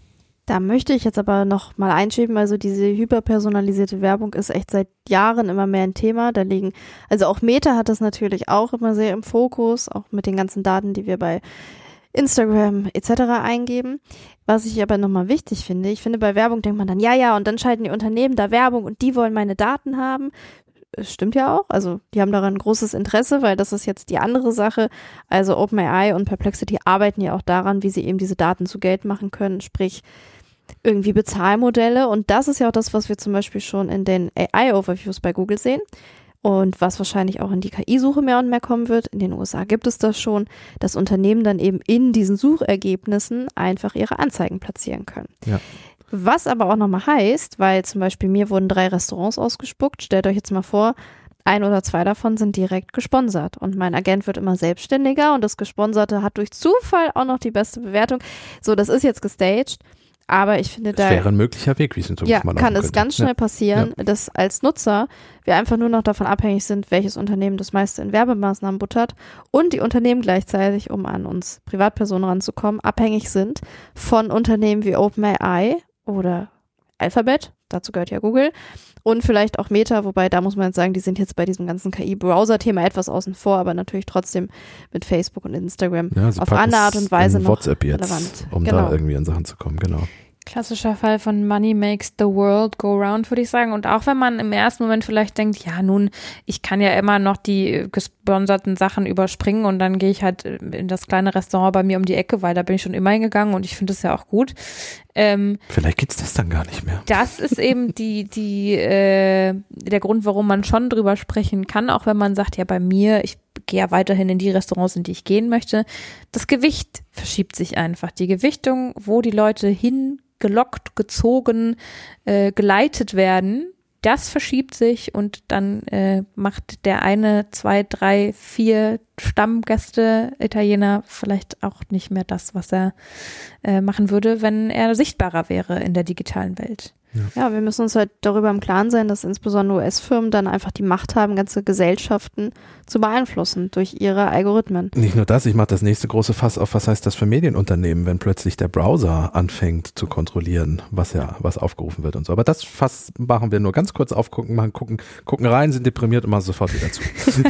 [SPEAKER 2] Da möchte ich jetzt aber noch mal einschieben, also diese hyperpersonalisierte Werbung ist echt seit Jahren immer mehr ein Thema. Da liegen, also auch Meta hat das natürlich auch immer sehr im Fokus, auch mit den ganzen Daten, die wir bei Instagram et cetera eingeben. Was ich aber nochmal wichtig finde, ich finde, bei Werbung denkt man dann, ja, ja, und dann schalten die Unternehmen da Werbung und die wollen meine Daten haben. Es stimmt ja auch, also die haben daran großes Interesse, weil das ist jetzt die andere Sache. Also OpenAI und Perplexity arbeiten ja auch daran, wie sie eben diese Daten zu Geld machen können, sprich irgendwie Bezahlmodelle. Und das ist ja auch das, was wir zum Beispiel schon in den A I-Overviews bei Google sehen. Und was wahrscheinlich auch in die K I-Suche mehr und mehr kommen wird, in den U S A gibt es das schon, dass Unternehmen dann eben in diesen Suchergebnissen einfach ihre Anzeigen platzieren können.
[SPEAKER 3] Ja.
[SPEAKER 2] Was aber auch nochmal heißt, weil zum Beispiel mir wurden drei Restaurants ausgespuckt, stellt euch jetzt mal vor, ein oder zwei davon sind direkt gesponsert und mein Agent wird immer selbstständiger und das Gesponserte hat durch Zufall auch noch die beste Bewertung. So, das ist jetzt gestaged. Aber ich finde, da
[SPEAKER 3] das wäre ein möglicher Weg, wie es in Zukunft
[SPEAKER 2] ja,
[SPEAKER 3] mal
[SPEAKER 2] kann es
[SPEAKER 3] könnte.
[SPEAKER 2] ganz schnell
[SPEAKER 3] ja.
[SPEAKER 2] passieren,
[SPEAKER 3] ja.
[SPEAKER 2] dass als Nutzer wir einfach nur noch davon abhängig sind, welches Unternehmen das meiste in Werbemaßnahmen buttert und die Unternehmen gleichzeitig, um an uns Privatpersonen ranzukommen, abhängig sind von Unternehmen wie OpenAI oder Alphabet, dazu gehört ja Google, und vielleicht auch Meta, wobei da muss man jetzt sagen, die sind jetzt bei diesem ganzen K I-Browser-Thema etwas außen vor, aber natürlich trotzdem mit Facebook und Instagram
[SPEAKER 3] ja, sie
[SPEAKER 2] auf andere Art und Weise noch
[SPEAKER 3] WhatsApp jetzt,
[SPEAKER 2] relevant.
[SPEAKER 3] um
[SPEAKER 2] genau.
[SPEAKER 3] da irgendwie an Sachen zu kommen, genau.
[SPEAKER 4] Klassischer Fall von Money makes the world go round, würde ich sagen. Und auch wenn man im ersten Moment vielleicht denkt, ja nun, ich kann ja immer noch die gesponserten Sachen überspringen und dann gehe ich halt in das kleine Restaurant bei mir um die Ecke, weil da bin ich schon immer hingegangen und ich finde es ja auch gut. Ähm,
[SPEAKER 3] Vielleicht gibt's das dann gar nicht mehr.
[SPEAKER 4] Das ist eben die, die, äh, der Grund, warum man schon drüber sprechen kann, auch wenn man sagt, ja bei mir, ich gehe ja weiterhin in die Restaurants, in die ich gehen möchte. Das Gewicht verschiebt sich einfach. Die Gewichtung, wo die Leute hin gelockt, gezogen, äh, geleitet werden, das verschiebt sich und dann äh, macht der eine, zwei, drei, vier Stammgäste Italiener vielleicht auch nicht mehr das, was er äh, machen würde, wenn er sichtbarer wäre in der digitalen Welt.
[SPEAKER 2] Ja. ja, wir müssen uns halt darüber im Klaren sein, dass insbesondere U S-Firmen dann einfach die Macht haben, ganze Gesellschaften zu beeinflussen durch ihre Algorithmen.
[SPEAKER 3] Nicht nur das, ich mache das nächste große Fass auf, was heißt das für Medienunternehmen, wenn plötzlich der Browser anfängt zu kontrollieren, was ja, was aufgerufen wird und so. Aber das Fass machen wir nur ganz kurz aufgucken, machen, gucken, gucken rein, sind deprimiert und machen sofort wieder zu.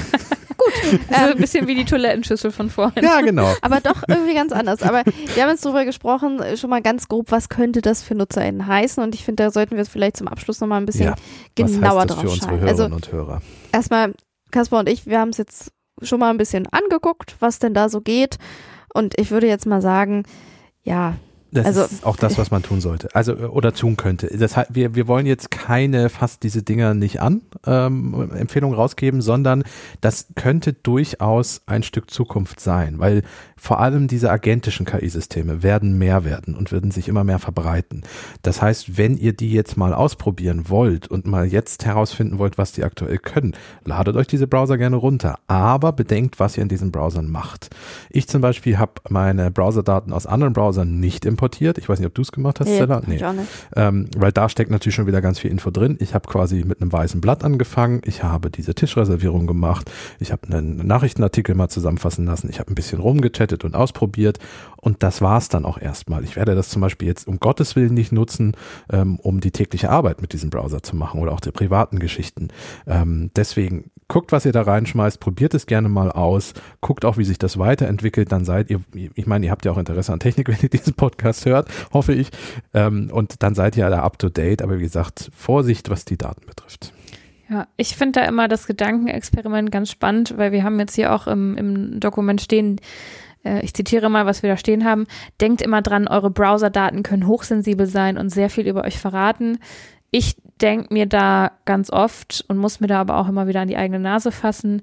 [SPEAKER 4] Gut, also ein bisschen wie die Toilettenschüssel von vorhin.
[SPEAKER 3] Ja, genau.
[SPEAKER 2] Aber doch irgendwie ganz anders. Aber wir haben jetzt darüber gesprochen, schon mal ganz grob, was könnte das für NutzerInnen heißen? Und ich finde, da sollten wir jetzt vielleicht zum Abschluss nochmal ein bisschen
[SPEAKER 3] ja,
[SPEAKER 2] genauer
[SPEAKER 3] was heißt das
[SPEAKER 2] drauf
[SPEAKER 3] für unsere
[SPEAKER 2] schauen.
[SPEAKER 3] Hörerinnen
[SPEAKER 2] Also
[SPEAKER 3] und Hörer?
[SPEAKER 2] erstmal, Kaspar und ich, wir haben es jetzt schon mal ein bisschen angeguckt, was denn da so geht. Und ich würde jetzt mal sagen, ja,
[SPEAKER 3] Das
[SPEAKER 2] also,
[SPEAKER 3] ist auch das, was man tun sollte. Also, oder tun könnte. Das heißt, wir, wir wollen jetzt keine, fast diese Dinger nicht an, ähm, Empfehlungen rausgeben, sondern das könnte durchaus ein Stück Zukunft sein, weil vor allem diese agentischen K I-Systeme werden mehr werden und werden sich immer mehr verbreiten. Das heißt, wenn ihr die jetzt mal ausprobieren wollt und mal jetzt herausfinden wollt, was die aktuell können, ladet euch diese Browser gerne runter, aber bedenkt, was ihr in diesen Browsern macht. Ich zum Beispiel habe meine Browserdaten aus anderen Browsern nicht importiert. Ich weiß nicht, ob du es gemacht hast,
[SPEAKER 2] nee,
[SPEAKER 3] Stella? Nee,
[SPEAKER 2] ich auch nicht.
[SPEAKER 3] Ähm, weil da steckt natürlich schon wieder ganz viel Info drin. Ich habe quasi mit einem weißen Blatt angefangen. Ich habe diese Tischreservierung gemacht. Ich habe einen Nachrichtenartikel mal zusammenfassen lassen. Ich habe ein bisschen rumgechattet und ausprobiert. Und das war's dann auch erstmal. Ich werde das zum Beispiel jetzt um Gottes Willen nicht nutzen, ähm, um die tägliche Arbeit mit diesem Browser zu machen oder auch die privaten Geschichten. Ähm, deswegen guckt, was ihr da reinschmeißt, probiert es gerne mal aus, guckt auch, wie sich das weiterentwickelt, dann seid ihr, ich meine, ihr habt ja auch Interesse an Technik, wenn ihr diesen Podcast hört, hoffe ich, ähm, und dann seid ihr da up to date, aber wie gesagt, Vorsicht, was die Daten betrifft.
[SPEAKER 4] Ja, ich finde da immer das Gedankenexperiment ganz spannend, weil wir haben jetzt hier auch im, im Dokument stehen, äh, ich zitiere mal, was wir da stehen haben, denkt immer dran, eure Browserdaten können hochsensibel sein und sehr viel über euch verraten. Ich denke mir da ganz oft und muss mir da aber auch immer wieder an die eigene Nase fassen,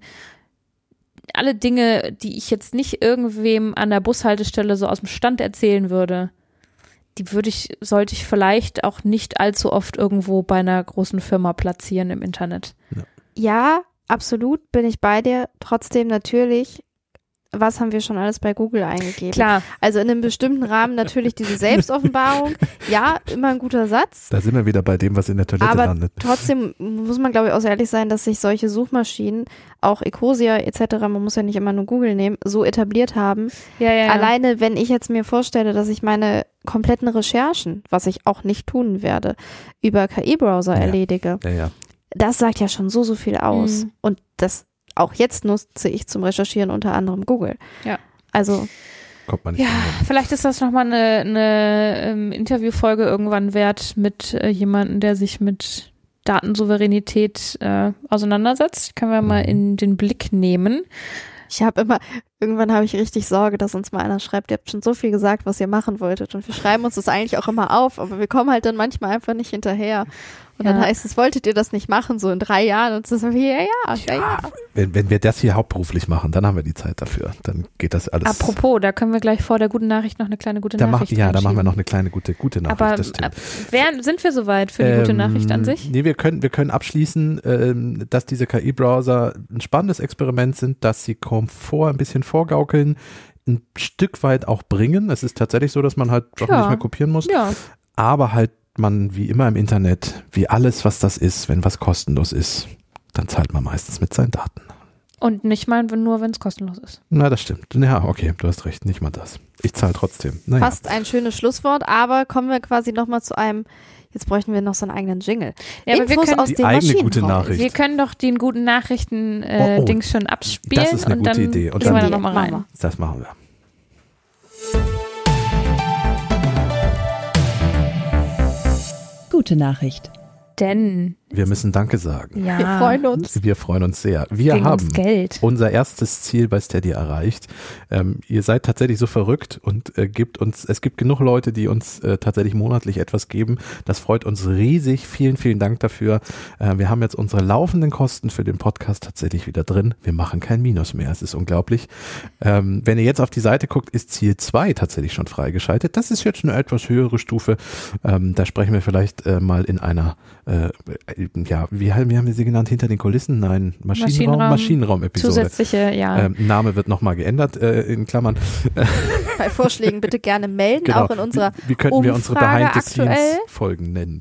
[SPEAKER 4] alle Dinge, die ich jetzt nicht irgendwem an der Bushaltestelle so aus dem Stand erzählen würde, die würde ich, sollte ich vielleicht auch nicht allzu oft irgendwo bei einer großen Firma platzieren im Internet.
[SPEAKER 3] Ja,
[SPEAKER 2] Ja, absolut bin ich bei dir. Trotzdem natürlich was haben wir schon alles bei Google eingegeben.
[SPEAKER 4] Klar.
[SPEAKER 2] Also in einem bestimmten Rahmen natürlich diese Selbstoffenbarung. Ja, immer ein guter Satz.
[SPEAKER 3] Da sind wir wieder bei dem, was in der Toilette
[SPEAKER 2] Aber
[SPEAKER 3] landet.
[SPEAKER 2] trotzdem muss man, glaube ich, auch so ehrlich sein, dass sich solche Suchmaschinen, auch Ecosia et cetera, man muss ja nicht immer nur Google nehmen, so etabliert haben.
[SPEAKER 4] Ja, ja, ja.
[SPEAKER 2] Alleine, wenn ich jetzt mir vorstelle, dass ich meine kompletten Recherchen, was ich auch nicht tun werde, über K I-Browser
[SPEAKER 3] Ja.
[SPEAKER 2] erledige,
[SPEAKER 3] Ja, ja.
[SPEAKER 2] das sagt ja schon so, so viel aus.
[SPEAKER 4] Mhm.
[SPEAKER 2] Und das auch jetzt nutze ich zum Recherchieren unter anderem Google.
[SPEAKER 4] Ja.
[SPEAKER 2] Also,
[SPEAKER 3] Kommt man nicht
[SPEAKER 4] Ja,
[SPEAKER 3] drum
[SPEAKER 4] vielleicht ist das nochmal eine, eine ähm, Interviewfolge irgendwann wert mit äh, jemandem, der sich mit Datensouveränität äh, auseinandersetzt. Können wir mal in den Blick nehmen.
[SPEAKER 2] ich habe immer, irgendwann habe ich richtig Sorge, dass uns mal einer schreibt, ihr habt schon so viel gesagt, was ihr machen wolltet. Und wir schreiben uns das eigentlich auch immer auf, aber wir kommen halt dann manchmal einfach nicht hinterher. Und
[SPEAKER 4] Ja.
[SPEAKER 2] dann heißt es, wolltet ihr das nicht machen, so in drei Jahren? Und es ist so, ja, ja, ja, ja.
[SPEAKER 3] Wenn, wenn wir das hier hauptberuflich machen, dann haben wir die Zeit dafür. Dann geht das alles.
[SPEAKER 4] Apropos, da können wir gleich vor der guten Nachricht noch eine kleine gute
[SPEAKER 3] da mach,
[SPEAKER 4] Nachricht
[SPEAKER 3] ja, da machen wir
[SPEAKER 4] einschieben.
[SPEAKER 3] noch eine kleine gute, gute Nachricht.
[SPEAKER 4] Aber
[SPEAKER 3] das stimmt.
[SPEAKER 4] ab, wer, sind wir soweit für die gute
[SPEAKER 3] Ähm,
[SPEAKER 4] Nachricht an sich?
[SPEAKER 3] Nee, wir können, wir können abschließen, ähm, dass diese K I-Browser ein spannendes Experiment sind, dass sie Komfort ein bisschen vorgaukeln, ein Stück weit auch bringen. Es ist tatsächlich so, dass man halt Sachen
[SPEAKER 4] Ja.
[SPEAKER 3] nicht mehr kopieren muss,
[SPEAKER 4] Ja,
[SPEAKER 3] aber halt man wie immer im Internet, wie alles, was das ist, wenn was kostenlos ist, dann zahlt man meistens mit seinen Daten.
[SPEAKER 4] und nicht mal nur, wenn es kostenlos ist.
[SPEAKER 3] Na, das stimmt. Ja, okay, du hast recht, nicht mal das. Ich zahle trotzdem. Naja.
[SPEAKER 2] Fast ein schönes Schlusswort, aber kommen wir quasi nochmal zu einem, jetzt bräuchten wir noch so einen eigenen Jingle.
[SPEAKER 4] Ja, aber wir
[SPEAKER 2] Infos
[SPEAKER 4] können-
[SPEAKER 2] aus
[SPEAKER 3] Die
[SPEAKER 2] dem
[SPEAKER 3] eigene
[SPEAKER 2] Maschinenraum.
[SPEAKER 3] gute Nachricht.
[SPEAKER 4] Wir können doch den guten Nachrichten äh,
[SPEAKER 3] Oh, oh.
[SPEAKER 4] Dings schon abspielen
[SPEAKER 3] Das ist eine
[SPEAKER 4] und
[SPEAKER 3] gute
[SPEAKER 4] dann
[SPEAKER 3] Idee. Und
[SPEAKER 4] gehen wir
[SPEAKER 3] dann-
[SPEAKER 4] da nochmal
[SPEAKER 2] Machen
[SPEAKER 4] rein.
[SPEAKER 3] Das machen wir.
[SPEAKER 1] Gute Nachricht.
[SPEAKER 4] Denn,
[SPEAKER 3] Wir müssen Danke sagen.
[SPEAKER 4] ja,
[SPEAKER 2] Wir freuen uns.
[SPEAKER 3] Wir freuen uns sehr. Wir
[SPEAKER 4] gegen
[SPEAKER 3] haben
[SPEAKER 4] ums Geld.
[SPEAKER 3] unser erstes Ziel bei Steady erreicht. Ähm, ihr seid tatsächlich so verrückt und äh, gibt uns, es gibt genug Leute, die uns äh, tatsächlich monatlich etwas geben. Das freut uns riesig. Vielen, vielen Dank dafür. Äh, wir haben jetzt unsere laufenden Kosten für den Podcast tatsächlich wieder drin. Wir machen kein Minus mehr. Es ist unglaublich. Ähm, wenn ihr jetzt auf die Seite guckt, ist Ziel zwei tatsächlich schon freigeschaltet. Das ist jetzt eine etwas höhere Stufe. Ähm, da sprechen wir vielleicht äh, mal in einer, äh, ja, wie, wie haben wir sie genannt? Hinter den Kulissen? Nein, Maschinenraum,
[SPEAKER 4] Maschinenraum.
[SPEAKER 3] Maschinenraum-Episode.
[SPEAKER 4] Zusätzliche, ja.
[SPEAKER 3] Ähm, Name wird nochmal geändert, äh, in Klammern.
[SPEAKER 2] Bei Vorschlägen bitte gerne melden,
[SPEAKER 3] Genau.
[SPEAKER 2] auch in unserer
[SPEAKER 3] Wie, wie könnten wir unsere
[SPEAKER 2] Umfrage
[SPEAKER 3] Behind-the-Scenes-Folgen nennen?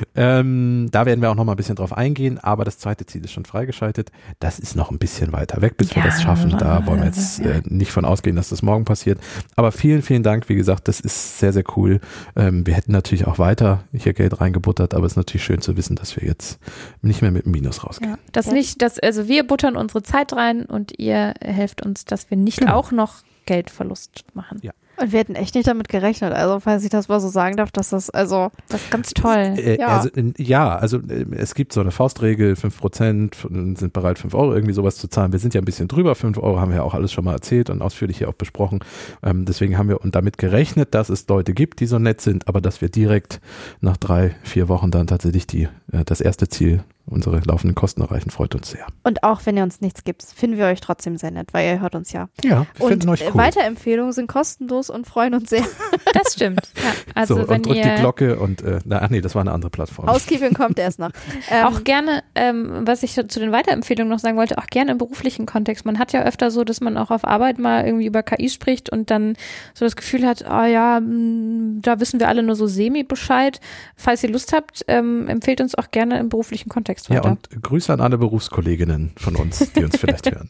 [SPEAKER 3] Ähm, da werden wir auch nochmal ein bisschen drauf eingehen, aber das zweite Ziel ist schon freigeschaltet. Das ist noch ein bisschen weiter weg, bis wir
[SPEAKER 4] Ja,
[SPEAKER 3] das schaffen. Da wollen wir jetzt
[SPEAKER 4] ja.
[SPEAKER 3] äh, nicht von ausgehen, dass das morgen passiert. Aber vielen, vielen Dank. Wie gesagt, das ist sehr, sehr cool. Ähm, wir hätten natürlich auch weiter hier Geld reingebuttert, aber es ist natürlich schön zu wissen, dass wir jetzt nicht mehr mit einem Minus rausgehen.
[SPEAKER 4] Ja. Das
[SPEAKER 2] Ja.
[SPEAKER 4] nicht, das, also wir buttern unsere Zeit rein und ihr helft uns, dass wir nicht
[SPEAKER 3] Genau.
[SPEAKER 4] auch noch Geldverlust machen.
[SPEAKER 3] Ja.
[SPEAKER 2] Und wir hätten echt nicht damit gerechnet. Also, falls ich das mal so sagen darf, dass das, also,
[SPEAKER 4] Das ist ganz toll.
[SPEAKER 3] Äh,
[SPEAKER 2] Ja.
[SPEAKER 3] Also, äh, ja, also äh, es gibt so eine Faustregel, fünf Prozent sind bereit, fünf Euro irgendwie sowas zu zahlen. Wir sind ja ein bisschen drüber, fünf Euro haben wir ja auch alles schon mal erzählt und ausführlich hier auch besprochen. Ähm, deswegen haben wir und damit gerechnet, dass es Leute gibt, die so nett sind, aber dass wir direkt nach drei, vier Wochen dann tatsächlich die äh, das erste Ziel, unsere laufenden Kosten erreichen, freut uns sehr.
[SPEAKER 2] und auch wenn ihr uns nichts gibt, finden wir euch trotzdem sehr nett, weil ihr hört uns ja.
[SPEAKER 3] Ja, wir
[SPEAKER 2] Und
[SPEAKER 3] finden euch
[SPEAKER 2] äh,
[SPEAKER 3] cool.
[SPEAKER 2] Weiterempfehlungen sind kostenlos und freuen uns sehr.
[SPEAKER 4] Das stimmt. Ja, also
[SPEAKER 3] so,
[SPEAKER 4] wenn
[SPEAKER 3] und drückt
[SPEAKER 4] ihr
[SPEAKER 3] die Glocke und, äh, na, ach nee, das war eine andere Plattform.
[SPEAKER 2] Housekeeping kommt erst noch. Ähm,
[SPEAKER 4] auch gerne, ähm, was ich zu den Weiterempfehlungen noch sagen wollte, auch gerne im beruflichen Kontext. Man hat ja öfter so, dass man auch auf Arbeit mal irgendwie über K I spricht und dann so das Gefühl hat, ah ja, mh, da wissen wir alle nur so semi Bescheid. Falls ihr Lust habt, ähm, empfehlt uns auch gerne im beruflichen Kontext
[SPEAKER 3] Ja,
[SPEAKER 4] weiter.
[SPEAKER 3] und Grüße an alle Berufskolleginnen von uns, die uns vielleicht hören.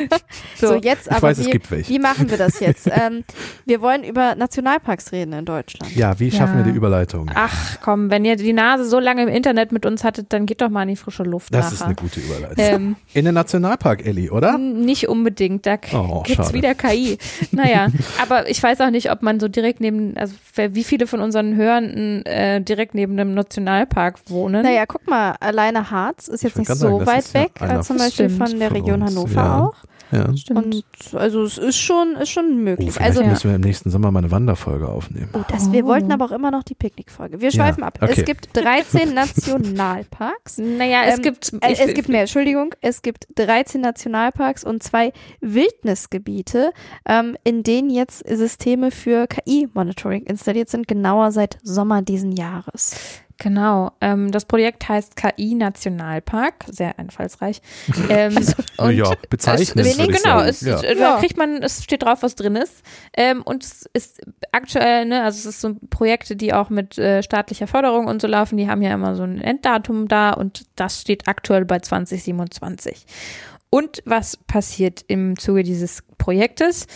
[SPEAKER 2] so, jetzt
[SPEAKER 3] Ich
[SPEAKER 2] aber,
[SPEAKER 3] weiß, es
[SPEAKER 2] wie,
[SPEAKER 3] gibt welche.
[SPEAKER 2] wie machen wir das jetzt? ähm, wir wollen über Nationalparks reden in Deutschland.
[SPEAKER 3] Ja, wie schaffen
[SPEAKER 4] Ja.
[SPEAKER 3] wir die Überleitung?
[SPEAKER 4] Ach komm, wenn ihr die Nase so lange im Internet mit uns hattet, dann geht doch mal in die frische Luft
[SPEAKER 3] Das
[SPEAKER 4] nachher.
[SPEAKER 3] ist eine gute Überleitung.
[SPEAKER 4] ähm,
[SPEAKER 3] In den Nationalpark, Elli, oder?
[SPEAKER 4] Nicht unbedingt, da k-
[SPEAKER 3] Oh,
[SPEAKER 4] gibt's
[SPEAKER 3] schade.
[SPEAKER 4] wieder K I. Naja, aber ich weiß auch nicht, ob man so direkt neben, also wer- wie viele von unseren Hörenden äh, direkt neben einem Nationalpark wohnen.
[SPEAKER 2] Naja, guck mal, alleine Harz ist jetzt
[SPEAKER 3] wollte
[SPEAKER 2] nicht
[SPEAKER 3] gerade
[SPEAKER 2] so
[SPEAKER 3] sagen, das
[SPEAKER 2] weit
[SPEAKER 3] ist ja
[SPEAKER 2] weg,
[SPEAKER 3] einer
[SPEAKER 2] äh, zum
[SPEAKER 4] Das
[SPEAKER 2] Beispiel
[SPEAKER 4] stimmt.
[SPEAKER 2] von der
[SPEAKER 3] Von
[SPEAKER 2] Region
[SPEAKER 3] uns,
[SPEAKER 2] Hannover
[SPEAKER 3] ja.
[SPEAKER 2] auch.
[SPEAKER 3] Ja.
[SPEAKER 4] Stimmt.
[SPEAKER 2] Und also es ist schon, ist schon
[SPEAKER 3] Oh,
[SPEAKER 2] möglich.
[SPEAKER 3] vielleicht
[SPEAKER 2] also
[SPEAKER 3] müssen wir im nächsten Sommer mal eine Wanderfolge aufnehmen.
[SPEAKER 2] Oh, das, wir
[SPEAKER 4] Oh.
[SPEAKER 2] wollten aber auch immer noch die Picknickfolge. Wir schweifen ab.
[SPEAKER 3] okay.
[SPEAKER 2] Es gibt dreizehn Nationalparks.
[SPEAKER 4] naja, es
[SPEAKER 2] Ähm,
[SPEAKER 4] gibt,
[SPEAKER 2] Äh,
[SPEAKER 4] ich,
[SPEAKER 2] es gibt mehr, Entschuldigung. Es gibt dreizehn Nationalparks und zwei Wildnisgebiete, ähm, in denen jetzt Systeme für K I-Monitoring installiert sind, genauer seit Sommer diesen Jahres.
[SPEAKER 4] Genau, ähm, das Projekt heißt K I-Nationalpark, sehr einfallsreich. Ähm, und
[SPEAKER 3] ja, bezeichnend.
[SPEAKER 4] Es,
[SPEAKER 3] würde ich
[SPEAKER 4] genau,
[SPEAKER 3] sagen.
[SPEAKER 4] es,
[SPEAKER 3] ja.
[SPEAKER 4] da
[SPEAKER 2] Ja.
[SPEAKER 4] kriegt man, es steht drauf, was drin ist. Ähm, und es ist aktuell, ne, also es ist so Projekte, die auch mit äh, staatlicher Förderung und so laufen, die haben ja immer so ein Enddatum da und das steht aktuell bei zwanzig siebenundzwanzig. Und was passiert im Zuge dieses Projektes?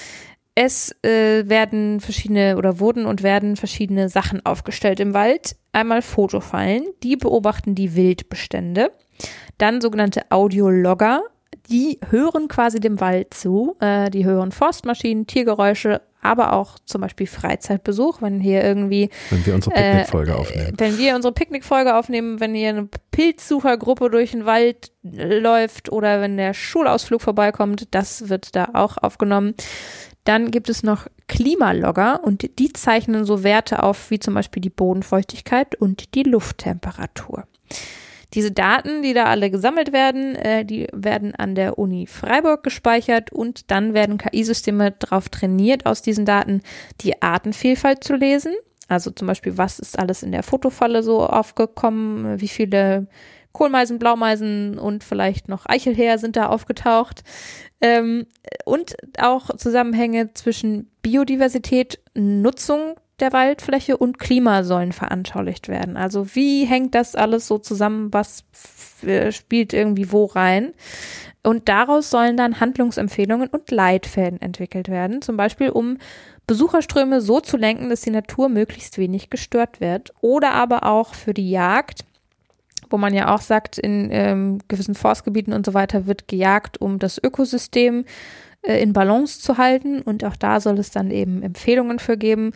[SPEAKER 4] Es äh, werden verschiedene oder wurden und werden verschiedene Sachen aufgestellt im Wald. Einmal Fotofallen, die beobachten die Wildbestände. Dann sogenannte Audiologger, die hören quasi dem Wald zu. Äh, die hören Forstmaschinen, Tiergeräusche, aber auch zum Beispiel Freizeitbesuch, wenn hier irgendwie
[SPEAKER 3] Wenn wir unsere Picknickfolge äh, aufnehmen.
[SPEAKER 4] Wenn wir unsere Picknickfolge aufnehmen, wenn hier eine Pilzsuchergruppe durch den Wald läuft oder wenn der Schulausflug vorbeikommt, das wird da auch aufgenommen. Dann gibt es noch Klimalogger und die zeichnen so Werte auf, wie zum Beispiel die Bodenfeuchtigkeit und die Lufttemperatur. Diese Daten, die da alle gesammelt werden, äh, die werden an der Uni Freiburg gespeichert und dann werden K I-Systeme darauf trainiert, aus diesen Daten die Artenvielfalt zu lesen. Also zum Beispiel, was ist alles in der Fotofalle so aufgekommen, wie viele Kohlmeisen, Blaumeisen und vielleicht noch Eichelhäher sind da aufgetaucht. Ähm, und auch Zusammenhänge zwischen Biodiversität, Nutzung der Waldfläche und Klima sollen veranschaulicht werden. Also wie hängt das alles so zusammen, was f- spielt irgendwie wo rein? Und daraus sollen dann Handlungsempfehlungen und Leitfäden entwickelt werden, zum Beispiel um Besucherströme so zu lenken, dass die Natur möglichst wenig gestört wird. Oder aber auch für die Jagd, wo man ja auch sagt, in ähm, gewissen Forstgebieten und so weiter wird gejagt, um das Ökosystem äh, in Balance zu halten. Und auch da soll es dann eben Empfehlungen für geben.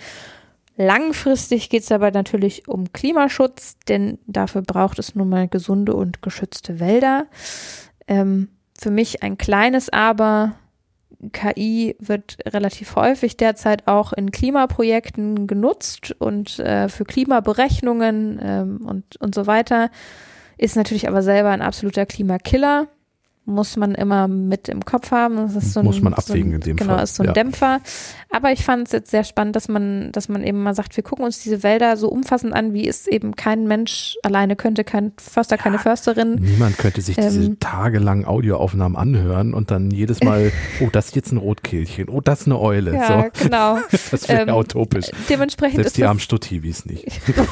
[SPEAKER 4] Langfristig geht es aber natürlich um Klimaschutz, denn dafür braucht es nun mal gesunde und geschützte Wälder. Ähm, für mich ein kleines Aber. K I wird relativ häufig derzeit auch in Klimaprojekten genutzt und äh, für Klimaberechnungen ähm, und, und so weiter. Ist natürlich aber selber ein absoluter Klimakiller. Muss man immer mit im Kopf haben. Das ist so ein,
[SPEAKER 3] Muss man abwägen
[SPEAKER 4] so ein,
[SPEAKER 3] in dem
[SPEAKER 4] genau,
[SPEAKER 3] Fall.
[SPEAKER 4] ist so ein
[SPEAKER 3] Ja.
[SPEAKER 4] Dämpfer. Aber ich fand es jetzt sehr spannend, dass man, dass man eben mal sagt, wir gucken uns diese Wälder so umfassend an, wie es eben kein Mensch alleine könnte, kein Förster, keine Försterin.
[SPEAKER 3] Niemand könnte sich diese
[SPEAKER 4] Ähm,
[SPEAKER 3] tagelangen Audioaufnahmen anhören und dann jedes Mal, oh, das ist jetzt ein Rotkehlchen, oh, das ist eine Eule.
[SPEAKER 4] Ja,
[SPEAKER 3] so.
[SPEAKER 4] genau.
[SPEAKER 3] Das wäre
[SPEAKER 4] Ähm,
[SPEAKER 3] utopisch.
[SPEAKER 4] Dementsprechend
[SPEAKER 3] Selbst
[SPEAKER 4] ist
[SPEAKER 3] die
[SPEAKER 4] das
[SPEAKER 3] armen Stuttiwis nicht.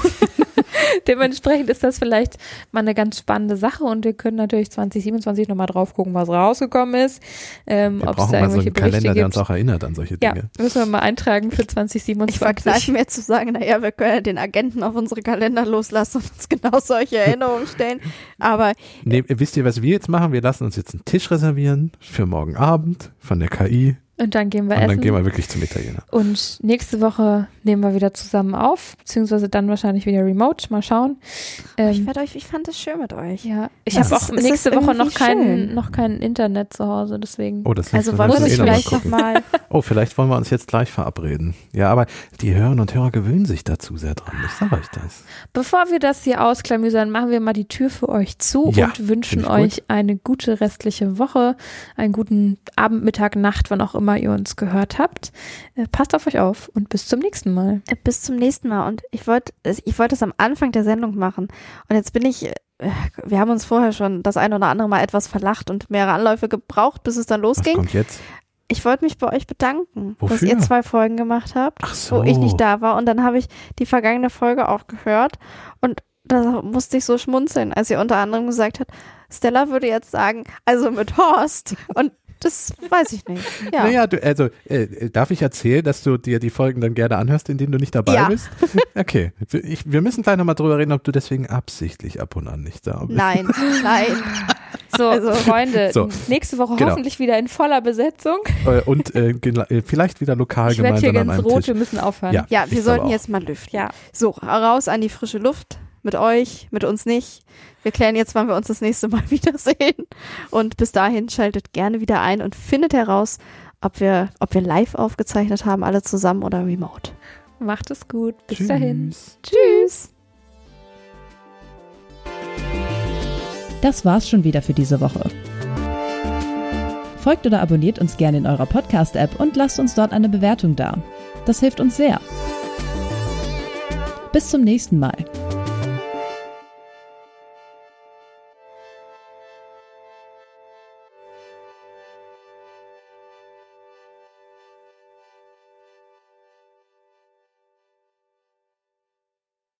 [SPEAKER 4] Dementsprechend ist das vielleicht mal eine ganz spannende Sache und wir können natürlich zwanzig siebenundzwanzig nochmal drauf gucken, was rausgekommen ist. Ähm,
[SPEAKER 3] Wir
[SPEAKER 4] ob es
[SPEAKER 3] brauchen
[SPEAKER 4] da
[SPEAKER 3] mal so
[SPEAKER 4] irgendwelche
[SPEAKER 3] einen Kalender,
[SPEAKER 4] Berichte
[SPEAKER 3] der uns
[SPEAKER 4] gibt.
[SPEAKER 3] auch erinnert an solche
[SPEAKER 4] Ja,
[SPEAKER 3] Dinge.
[SPEAKER 4] müssen wir mal eintragen für zwanzig
[SPEAKER 2] Ich
[SPEAKER 4] siebenundzwanzig.
[SPEAKER 2] verkneife mir zu sagen, naja, wir können ja den Agenten auf unsere Kalender loslassen und uns genau solche Erinnerungen stellen. Aber
[SPEAKER 3] Nee, wisst ihr, was wir jetzt machen? Wir lassen uns jetzt einen Tisch reservieren für morgen Abend von der K I
[SPEAKER 4] Und dann gehen wir
[SPEAKER 3] und
[SPEAKER 4] essen.
[SPEAKER 3] dann gehen wir wirklich zum Italiener.
[SPEAKER 4] Und nächste Woche nehmen wir wieder zusammen auf, beziehungsweise dann wahrscheinlich wieder remote. Mal schauen.
[SPEAKER 2] ich
[SPEAKER 4] Ähm,
[SPEAKER 2] werde euch, ich fand es schön mit euch.
[SPEAKER 4] ja, ich
[SPEAKER 2] Es
[SPEAKER 4] habe
[SPEAKER 2] ist-
[SPEAKER 4] auch
[SPEAKER 2] es
[SPEAKER 4] nächste
[SPEAKER 2] ist
[SPEAKER 4] Woche noch
[SPEAKER 2] irgendwie
[SPEAKER 4] kein,
[SPEAKER 2] schön.
[SPEAKER 4] noch kein Internet zu Hause, deswegen.
[SPEAKER 3] Oh, das
[SPEAKER 2] Also
[SPEAKER 3] müssen wir
[SPEAKER 2] wollen wir
[SPEAKER 3] dann
[SPEAKER 2] uns
[SPEAKER 3] eh noch mal
[SPEAKER 2] vielleicht
[SPEAKER 3] gucken.
[SPEAKER 2] nochmal.
[SPEAKER 3] Oh, vielleicht wollen wir uns jetzt gleich verabreden. Ja, aber die Hörerinnen und Hörer gewöhnen sich dazu sehr dran. Ich sage euch das.
[SPEAKER 4] Bevor wir das hier ausklamüsern, machen wir mal die Tür für euch zu
[SPEAKER 3] Ja,
[SPEAKER 4] und wünschen
[SPEAKER 3] finde ich
[SPEAKER 4] euch eine gute restliche Woche, einen guten Abend, Mittag, Nacht, wann auch immer ihr uns gehört habt. Äh, passt auf euch auf und bis zum nächsten Mal.
[SPEAKER 2] Bis zum nächsten Mal. Und ich wollte ich wollte es am Anfang der Sendung machen. Und jetzt bin ich, äh, wir haben uns vorher schon das ein oder andere Mal etwas verlacht und mehrere Anläufe gebraucht, bis es dann
[SPEAKER 3] Was
[SPEAKER 2] losging.
[SPEAKER 3] kommt jetzt?
[SPEAKER 2] Ich wollte mich bei euch bedanken, dass
[SPEAKER 3] Wofür?
[SPEAKER 2] ihr zwei Folgen gemacht habt,
[SPEAKER 3] Ach so.
[SPEAKER 2] wo ich nicht da war. Und dann habe ich die vergangene Folge auch gehört. Und da musste ich so schmunzeln, als ihr unter anderem gesagt habt, Stella würde jetzt sagen, also mit Horst. Und das weiß ich nicht. Ja.
[SPEAKER 3] Naja, du, also äh, darf ich erzählen, dass du dir die Folgen dann gerne anhörst, in denen du nicht dabei
[SPEAKER 2] Ja.
[SPEAKER 3] bist? Okay. Ich, wir müssen gleich nochmal drüber reden, ob du deswegen absichtlich ab und an nicht da bist.
[SPEAKER 2] Nein, nein.
[SPEAKER 4] So,
[SPEAKER 2] Also-
[SPEAKER 4] Freunde,
[SPEAKER 3] So.
[SPEAKER 4] nächste Woche
[SPEAKER 3] Genau.
[SPEAKER 4] hoffentlich wieder in voller Besetzung.
[SPEAKER 3] Äh, Und äh, gena- äh, vielleicht wieder lokal
[SPEAKER 4] Ich werde hier
[SPEAKER 3] gemeinsam an
[SPEAKER 4] ganz
[SPEAKER 3] einem
[SPEAKER 4] rot,
[SPEAKER 3] Tisch.
[SPEAKER 4] wir müssen aufhören.
[SPEAKER 3] Ja.
[SPEAKER 2] Ja,
[SPEAKER 3] Ich
[SPEAKER 2] wir
[SPEAKER 3] glaube
[SPEAKER 2] sollten
[SPEAKER 3] auch.
[SPEAKER 2] jetzt mal lüften.
[SPEAKER 4] Ja.
[SPEAKER 2] So, raus an die frische Luft mit euch, mit uns nicht. Wir klären jetzt, wann wir uns das nächste Mal wiedersehen. Und bis dahin schaltet gerne wieder ein und findet heraus, ob wir, ob wir live aufgezeichnet haben, alle zusammen oder remote.
[SPEAKER 4] Macht es gut. Bis
[SPEAKER 3] Tschüss.
[SPEAKER 4] dahin.
[SPEAKER 2] Tschüss!
[SPEAKER 1] Das war's schon wieder für diese Woche. Folgt oder abonniert uns gerne in eurer Podcast-App und lasst uns dort eine Bewertung da. Das hilft uns sehr. Bis zum nächsten Mal.